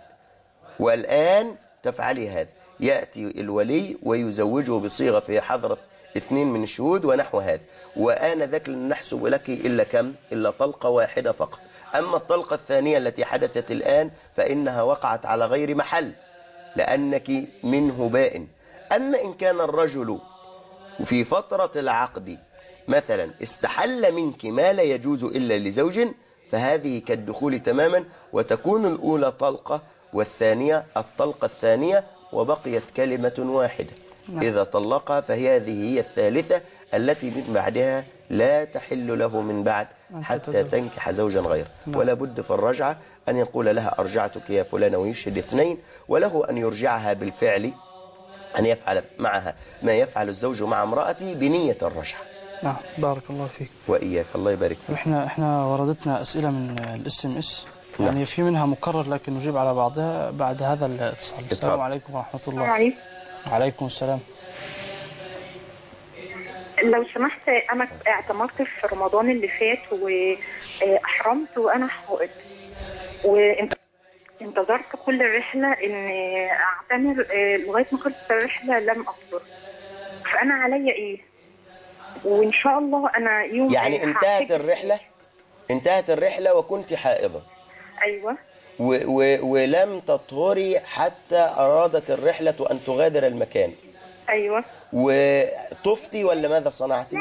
والآن تفعلي هذا، يأتي الولي ويزوجه بصيغة في حضرة اثنين من الشهود ونحو هذا، وآنذاك لن نحسب لك إلا كم؟ إلا طلقة واحدة فقط. أما الطلقة الثانية التي حدثت الآن فإنها وقعت على غير محل لأنك منه بائن. أما إن كان الرجل في فترة العقد مثلا استحل منك ما لا يجوز إلا لزوج فهذه كالدخول تماما، وتكون الأولى طلقة والثانية الطلقة الثانية، وبقيت كلمة واحدة. نعم. إذا طلقها فهي هذه هي الثالثة التي من بعدها لا تحل له من بعد حتى تنكح زوجا غيره. نعم. ولا بد في الرجعة أن يقول لها أرجعتك يا فلانة ويشهد اثنين، وله أن يرجعها بالفعل، أن يفعل معها ما يفعل الزوج مع امرأته بنية الرجعة. نعم. بارك الله فيك. وإياك، الله يبارك فيك. احنا احنا وردتنا أسئلة من الاس ام اس، يعني نعم. في منها مكرر لكن نجيب على بعضها بعد هذا الاتصال. السلام عليكم ورحمة الله. عليكم. وعليكم السلام. لو سمحت، أنا اعتمرت في رمضان اللي فات وأحرمت وأنا حائض، وانتظرت كل الرحلة إن أعتمر لغاية ما خلصت الرحلة لم أصبر، فأنا عليا إيه؟ وإن شاء الله أنا يوم يعني انتهت الرحلة انتهت الرحلة وكنت حائضة. أيوة. و و ولم تطهري حتى أرادت الرحلة أن تغادر المكان. أيوة. وطفتي ولا ماذا صنعتي؟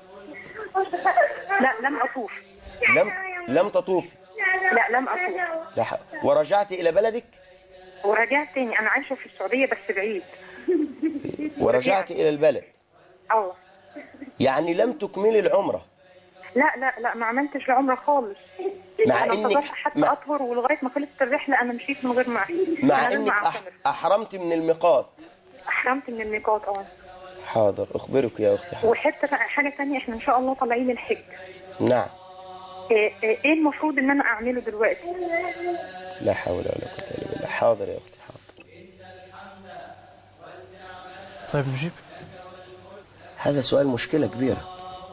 لا لم أطوف. لم لم تطوفي؟ لا لم أطوف. لا. ورجعتي إلى بلدك؟ ورجعت تاني، أنا عايشة في السعودية بس بعيد. ورجعتي إلى البلد؟ أه. يعني لم تكملي العمرة؟ لا لا لا ما عملتش العمرة خالص. مع أنا إنك حتى مع... أطهر، ولغاية ما خلصت الرحلة أنا مشيت من غير ما مع إنك أح... أحرمت من الميقات. أحرمت من الميقات. أه. حاضر، أخبرك يا أختي. حاضر. وحتى حاجة ثانية، إحنا إن شاء الله طالعين الحج. نعم. إيه, إيه المفروض إن أنا أعمله دلوقتي؟ لا حول ولا قوة إلا بالله. حاضر يا أختي، حاضر. طيب نجيب. هذا سؤال مشكلة كبيرة.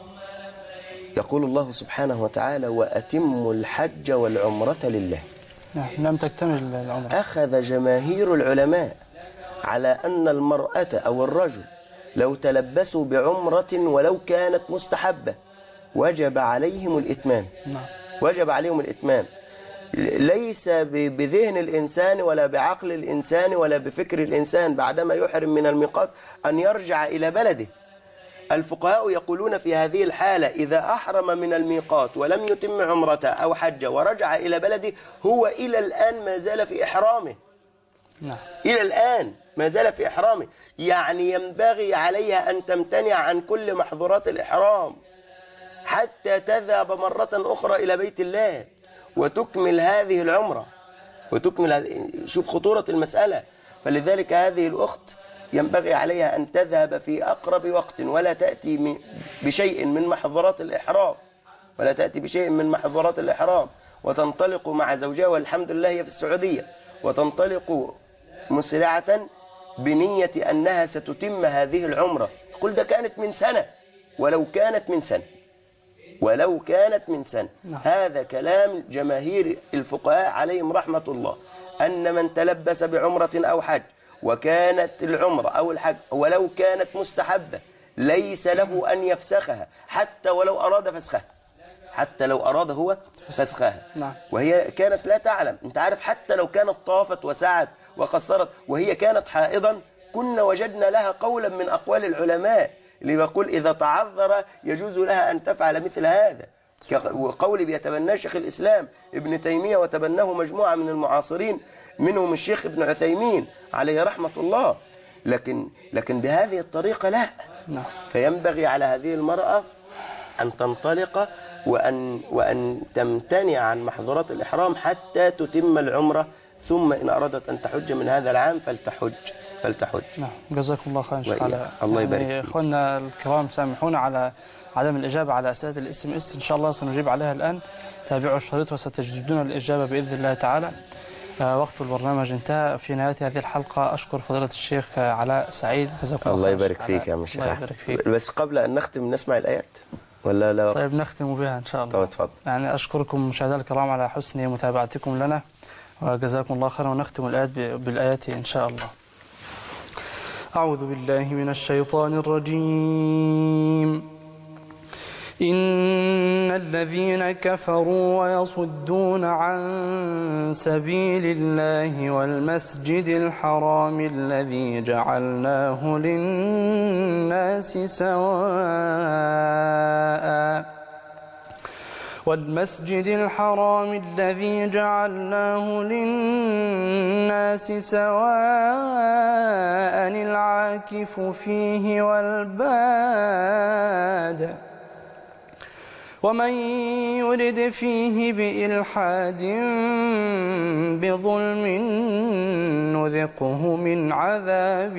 يقول الله سبحانه وتعالى وأتموا الحج والعمرة لله. نعم لم تكتمل العمرة. أخذ جماهير العلماء على أن المرأة أو الرجل لو تلبسوا بعمرة ولو كانت مستحبة وجب عليهم الإتمام. نعم. وجب عليهم الإتمام، ليس بذهن الإنسان ولا بعقل الإنسان ولا بفكر الإنسان بعدما يحرم من الميقات أن يرجع إلى بلده. الفقهاء يقولون في هذه الحالة إذا أحرم من الميقات ولم يتم عمرته أو حجه ورجع إلى بلده هو إلى الآن ما زال في إحرامه. نعم. إلى الآن ما زال في إحرامه، يعني ينبغي عليها أن تمتنع عن كل محظورات الإحرام حتى تذهب مرة أخرى إلى بيت الله وتكمل هذه العمرة وتكمل هذه. شوف خطورة المسألة. فلذلك هذه الأخت ينبغي عليها أن تذهب في أقرب وقت ولا تأتي بشيء من محظورات الإحرام ولا تأتي بشيء من محظورات الإحرام وتنطلق مع زوجها، والحمد لله هي في السعودية، وتنطلق مسرعة بنية أنها ستتم هذه العمرة. قل ده كانت من سنة، ولو كانت من سنة ولو كانت من سنة. نعم. هذا كلام جماهير الفقهاء عليهم رحمة الله، أن من تلبس بعمرة أو حج وكانت العمرة أو الحج ولو كانت مستحبة ليس له أن يفسخها حتى ولو أراد فسخها، حتى لو أراد هو فسخها. نعم. وهي كانت لا تعلم. أنت عارف حتى لو كانت طافت وسعت وقصرت وهي كانت حائضا كنا وجدنا لها قولا من أقوال العلماء اللي يقول إذا تعذر يجوز لها أن تفعل مثل هذا، وقول بيتبناه شيخ الإسلام ابن تيمية وتبناه مجموعة من المعاصرين منهم الشيخ ابن عثيمين عليه رحمة الله. لكن لكن بهذه الطريقة لا. نعم. فينبغي على هذه المرأة أن تنطلق وأن وأن تمتنع عن محظورات الإحرام حتى تتم العمرة، ثم إن أرادت أن تحج من هذا العام فلتحج فلتحج. نعم جزاكم الله خيرا شيخ علاء. الله يبارك يعني فيك. اخواننا الكرام سامحونا على عدم الإجابة على أسئلة الاس ام اس، إن شاء الله سنجيب عليها الآن. تابعوا الشريط وستجدون الإجابة بإذن الله تعالى. آه وقت البرنامج انتهى. في نهاية هذه الحلقة أشكر فضيلة الشيخ علاء سعيد جزاكم الله الله يبارك فيك يا عم الشيخ أحمد. بس قبل أن نختم نسمع الآيات ولا لا؟ طيب نختم بها إن شاء الله. طيب اتفضل. يعني أشكركم مشاهدينا الكرام على حسن متابعتكم لنا وجزاكم الله خيرا، ونختم الآيات بالآيات إن شاء الله. أعوذ بالله من الشيطان الرجيم. إن الذين كفروا ويصدون عن سبيل الله والمسجد الحرام الذي جعلناه للناس سواء والمسجد الحرام الذي جعلناه للناس سواء العاكف فيه والباد ومن يرد فيه بإلحاد بظلم نذقه من عذاب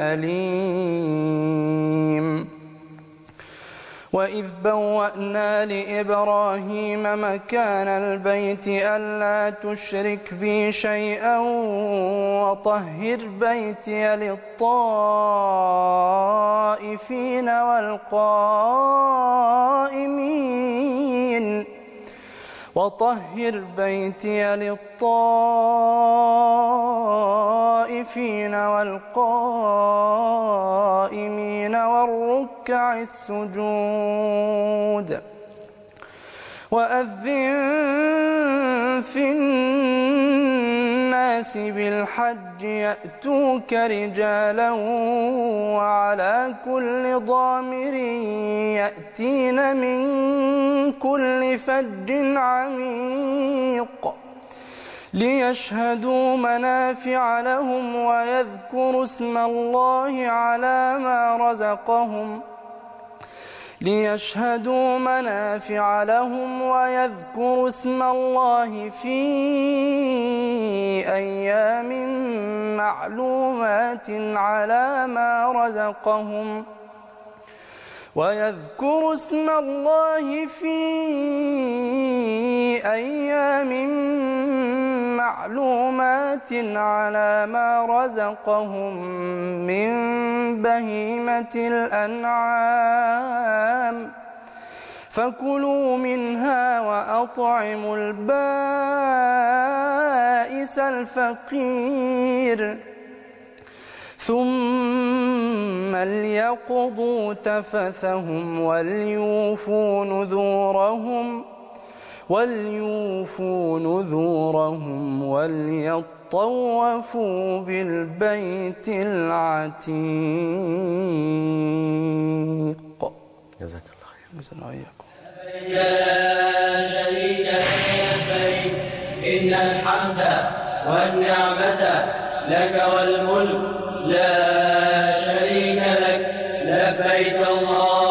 أليم. وإذ بوأنا لإبراهيم مكان البيت ألا تشرك بي شيئا وطهر بيتي للطائفين والقائمين وطهر بيتي للطائفين والقائمين والركع السجود وأذن في الناس بالحج يأتوك رجالا وعلى كل ضامر يأتين من كل فج عميق ليشهدوا منافع لهم ويذكروا اسم الله على ما رزقهم ليشهدوا منافع لهم ويذكروا اسم الله في أيام معلومات على ما رزقهم ويذكروا اسم الله في أيام معلومات على ما رزقهم من بهيمة الأنعام فكلوا منها وأطعموا البائس الفقير ثم ليقضوا تفثهم وليوفوا نذورهم وليوفوا نذورهم وليطوفوا بالبيت العتيق. جزاك الله خير. جزانا وإياكم. لا شريك لك لبيك إن الحمد والنعمة لك والملك لا شريك لك لبيك الله